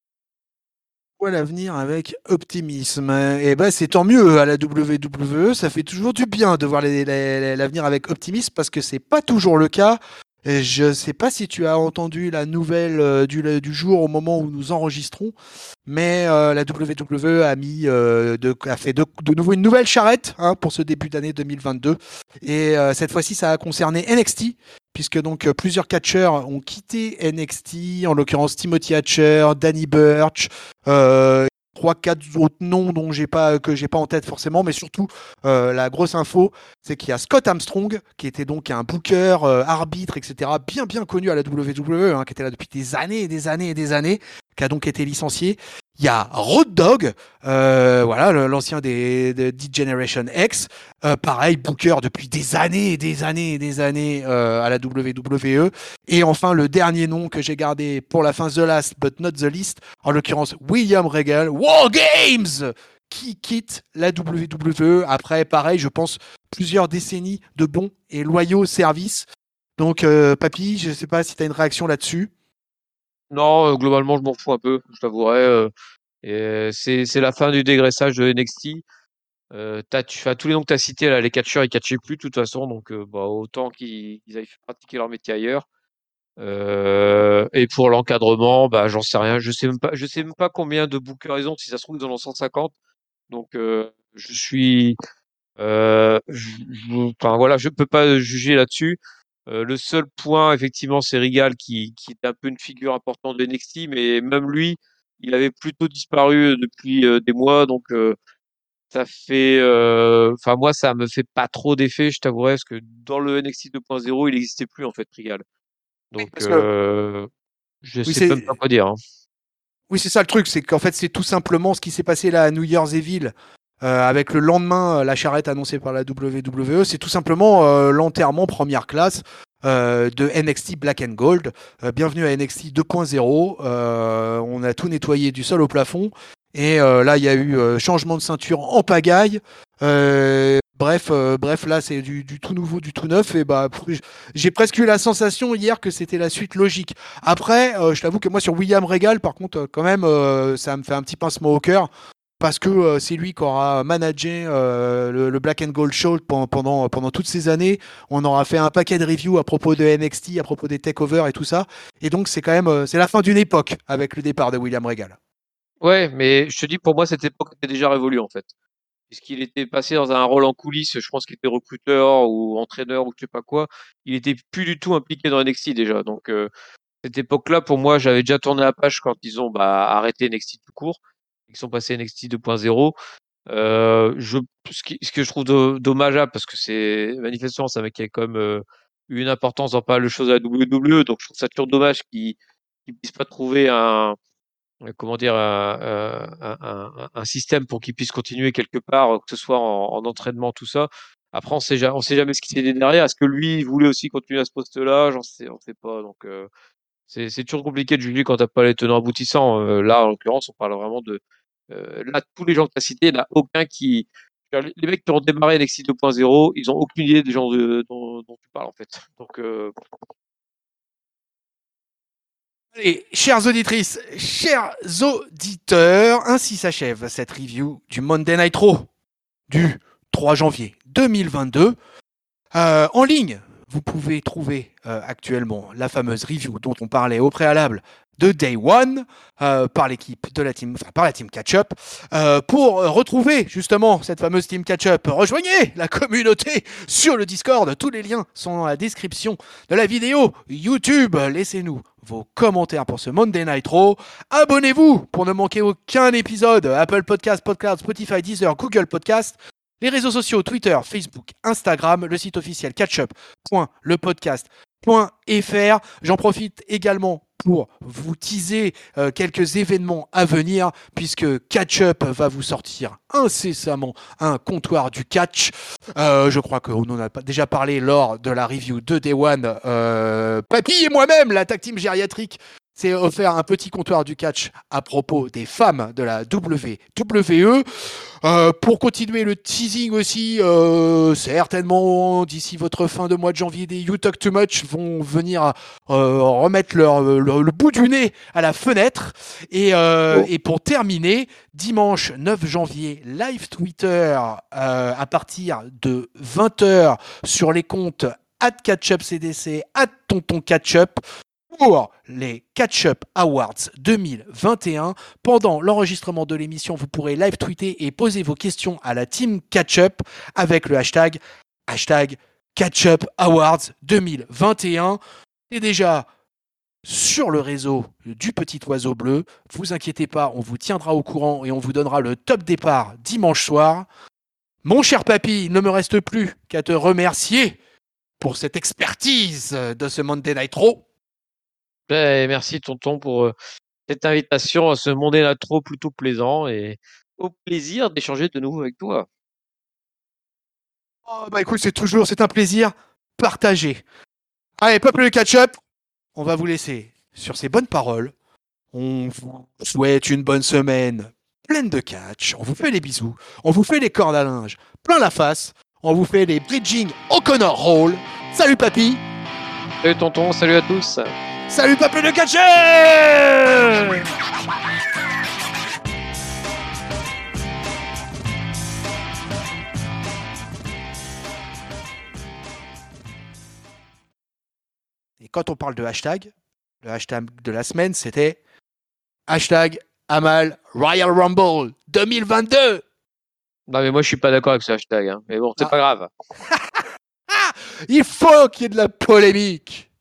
Voit l'avenir avec optimisme. Et ben c'est tant mieux à la W W E, ça fait toujours du bien de voir les- les- l'avenir avec optimisme parce que c'est pas toujours le cas. Et je sais pas si tu as entendu la nouvelle euh, du, du jour au moment où nous enregistrons, mais euh, la W W E a mis euh, de, a fait de, de nouveau une nouvelle charrette hein, pour ce début d'année deux mille vingt-deux. Et euh, cette fois-ci, ça a concerné N X T, puisque donc euh, plusieurs catcheurs ont quitté N X T, en l'occurrence Timothy Hatcher, Danny Burch, euh, trois quatre autres noms dont j'ai pas que j'ai pas en tête forcément, mais surtout euh, la grosse info, c'est qu'il y a Scott Armstrong qui était donc un booker, euh, arbitre, et cetera, bien bien connu à la W W E, hein, qui était là depuis des années et des années et des années, qui a donc été licencié. Il y a Road Dogg, euh, voilà, l'ancien des, des D-Generation X, euh, pareil, booker depuis des années et des années et des années euh, à la W W E. Et enfin, le dernier nom que j'ai gardé pour la fin, The Last but not the least, en l'occurrence William Regal, War Games, qui quitte la W W E après, pareil, je pense, plusieurs décennies de bons et loyaux services. Donc, euh, papy, je ne sais pas si tu as une réaction là-dessus.
Non, euh, globalement, je m'en fous un peu, je t'avouerai. euh, et c'est c'est la fin du dégraissage de N X T. Euh, t'as, tu, enfin, tous les noms que tu as cités, là, les catcheurs, ils catchaient plus de toute façon, donc euh, bah, autant qu'ils ils aillent pratiquer leur métier ailleurs. Euh, et pour l'encadrement, bah, j'en sais rien. Je sais même pas, je sais même pas combien de bookers ils ont. Si ça se trouve, ils en ont cent cinquante. Donc, euh, je suis, euh, je, je- enfin voilà, je peux pas juger là-dessus. Euh, le seul point, effectivement, c'est Regal qui, qui est un peu une figure importante de N X T, mais même lui, il avait plutôt disparu depuis euh, des mois, donc. Euh, ça fait, euh, enfin moi ça me fait pas trop d'effet, je t'avouerai, parce que dans le N X T deux point zéro, il n'existait plus en fait, Regal.
Oui,
Donc
parce que
euh, je
oui,
sais même pas
c'est
quoi dire. Hein.
oui, c'est ça le truc, c'est qu'en fait, c'est tout simplement ce qui s'est passé là à New Year's Evil, euh, avec le lendemain, euh, la charrette annoncée par la W W E, c'est tout simplement euh, l'enterrement première classe euh, de N X T Black and Gold. Euh, bienvenue à N X T deux point zéro. Euh, on a tout nettoyé du sol au plafond. Et euh, là, il y a eu euh, changement de ceinture en pagaille. Euh, bref, euh, bref, là c'est du, du tout nouveau, du tout neuf, et bah j'ai presque eu la sensation hier que c'était la suite logique. Après, euh, je t'avoue que moi sur William Regal, par contre, euh, quand même, euh, ça me fait un petit pincement au cœur. Parce que euh, c'est lui qui aura managé euh, le, le Black and Gold Show pendant, pendant, pendant toutes ces années. On aura fait un paquet de reviews à propos de N X T, à propos des takeovers et tout ça. Et donc c'est quand même euh, c'est la fin d'une époque avec le départ de William Regal.
Ouais, mais je te dis, pour moi, cette époque était déjà révolue, en fait. Puisqu'il était passé dans un rôle en coulisses, je pense qu'il était recruteur ou entraîneur ou je sais pas quoi. Il était plus du tout impliqué dans N X T déjà. Donc, euh, cette époque-là, pour moi, j'avais déjà tourné la page quand ils ont bah, arrêté N X T tout court. Ils sont passés N X T deux point zéro. Euh, je, ce, qui, ce que je trouve do- dommageable, parce que c'est manifestement, c'est un mec qui a quand même euh, eu une importance dans pas mal de choses à la W W E, donc je trouve ça toujours dommage qu'ils ne puissent pas trouver un, euh, comment dire, un, un, un, un système pour qu'ils puissent continuer quelque part, que ce soit en, en entraînement, tout ça. Après, on sait jamais, on sait jamais ce qui s'est dit derrière. Est-ce que lui, il voulait aussi continuer à ce poste-là? J'en sais, on sait pas. Donc, euh, c'est, c'est toujours compliqué de juger quand t'as pas les tenants aboutissants. Euh, là, en l'occurrence, on parle vraiment de, euh, là, tous les gens que tu as cités, il n'y en a aucun qui, les mecs qui ont démarré N X T deux point zéro, ils ont aucune idée des gens de, dont, dont tu parles, en fait. Donc, euh,
Allez, chères auditrices, chers auditeurs, ainsi s'achève cette review du Monday Night Raw du trois janvier deux mille vingt-deux. Euh, en ligne, vous pouvez trouver euh, actuellement la fameuse review dont on parlait au préalable de Day One euh, par l'équipe de la team, enfin par la team Catch-Up. Euh, pour retrouver justement cette fameuse team Catch-Up, rejoignez la communauté sur le Discord. Tous les liens sont dans la description de la vidéo YouTube. Laissez-nous vos commentaires pour ce Monday Night Raw. Abonnez-vous pour ne manquer aucun épisode. Apple Podcast, Podcast, Spotify, Deezer, Google Podcast. Les réseaux sociaux, Twitter, Facebook, Instagram, le site officiel catchup point le podcast point f r. J'en profite également pour vous teaser euh, quelques événements à venir, puisque Catchup va vous sortir incessamment un comptoir du catch. Euh, je crois qu'on en a déjà parlé lors de la review de Day One. Euh, Papy et moi-même, la tag team gériatrique, s'est offert un petit comptoir du catch à propos des femmes de la W W E. Euh, pour continuer le teasing aussi, euh, certainement d'ici votre fin de mois de janvier, des You Talk Too Much vont venir euh, remettre leur, leur, le bout du nez à la fenêtre. Et, euh,
oh.
et pour terminer, dimanche neuf janvier, live Twitter euh, à partir de vingt heures sur les comptes arobase catchup C D C, arobase tonton catchup, pour les Catch-Up Awards deux mille vingt et un. Pendant l'enregistrement de l'émission, vous pourrez live tweeter et poser vos questions à la team Catch-Up avec le hashtag, hashtag Catch-Up Awards deux mille vingt et un. Et déjà sur le réseau du Petit Oiseau Bleu. Vous inquiétez pas, on vous tiendra au courant et on vous donnera le top départ dimanche soir. Mon cher papy, il ne me reste plus qu'à te remercier pour cette expertise de ce Monday Night Raw.
Ben, merci tonton pour euh, cette invitation à ce Monday Night Raw plutôt plaisant et au plaisir d'échanger de nouveau avec toi.
Oh, bah écoute, c'est toujours, c'est un plaisir partagé. Allez, peuple de catch-up, on va vous laisser sur ces bonnes paroles. On vous souhaite une bonne semaine pleine de catch. On vous fait les bisous. On vous fait les cordes à linge plein la face. On vous fait les bridging O'Connor Roll. Salut papy.
Salut tonton, salut à tous.
Salut peuple de catch. Et quand on parle de hashtag, le hashtag de la semaine, c'était hashtag Amal Royal Rumble deux mille vingt-deux.
Non mais moi je suis pas d'accord avec ce hashtag, hein. Mais bon, c'est
Ah.
pas grave.
Il faut qu'il y ait de la polémique.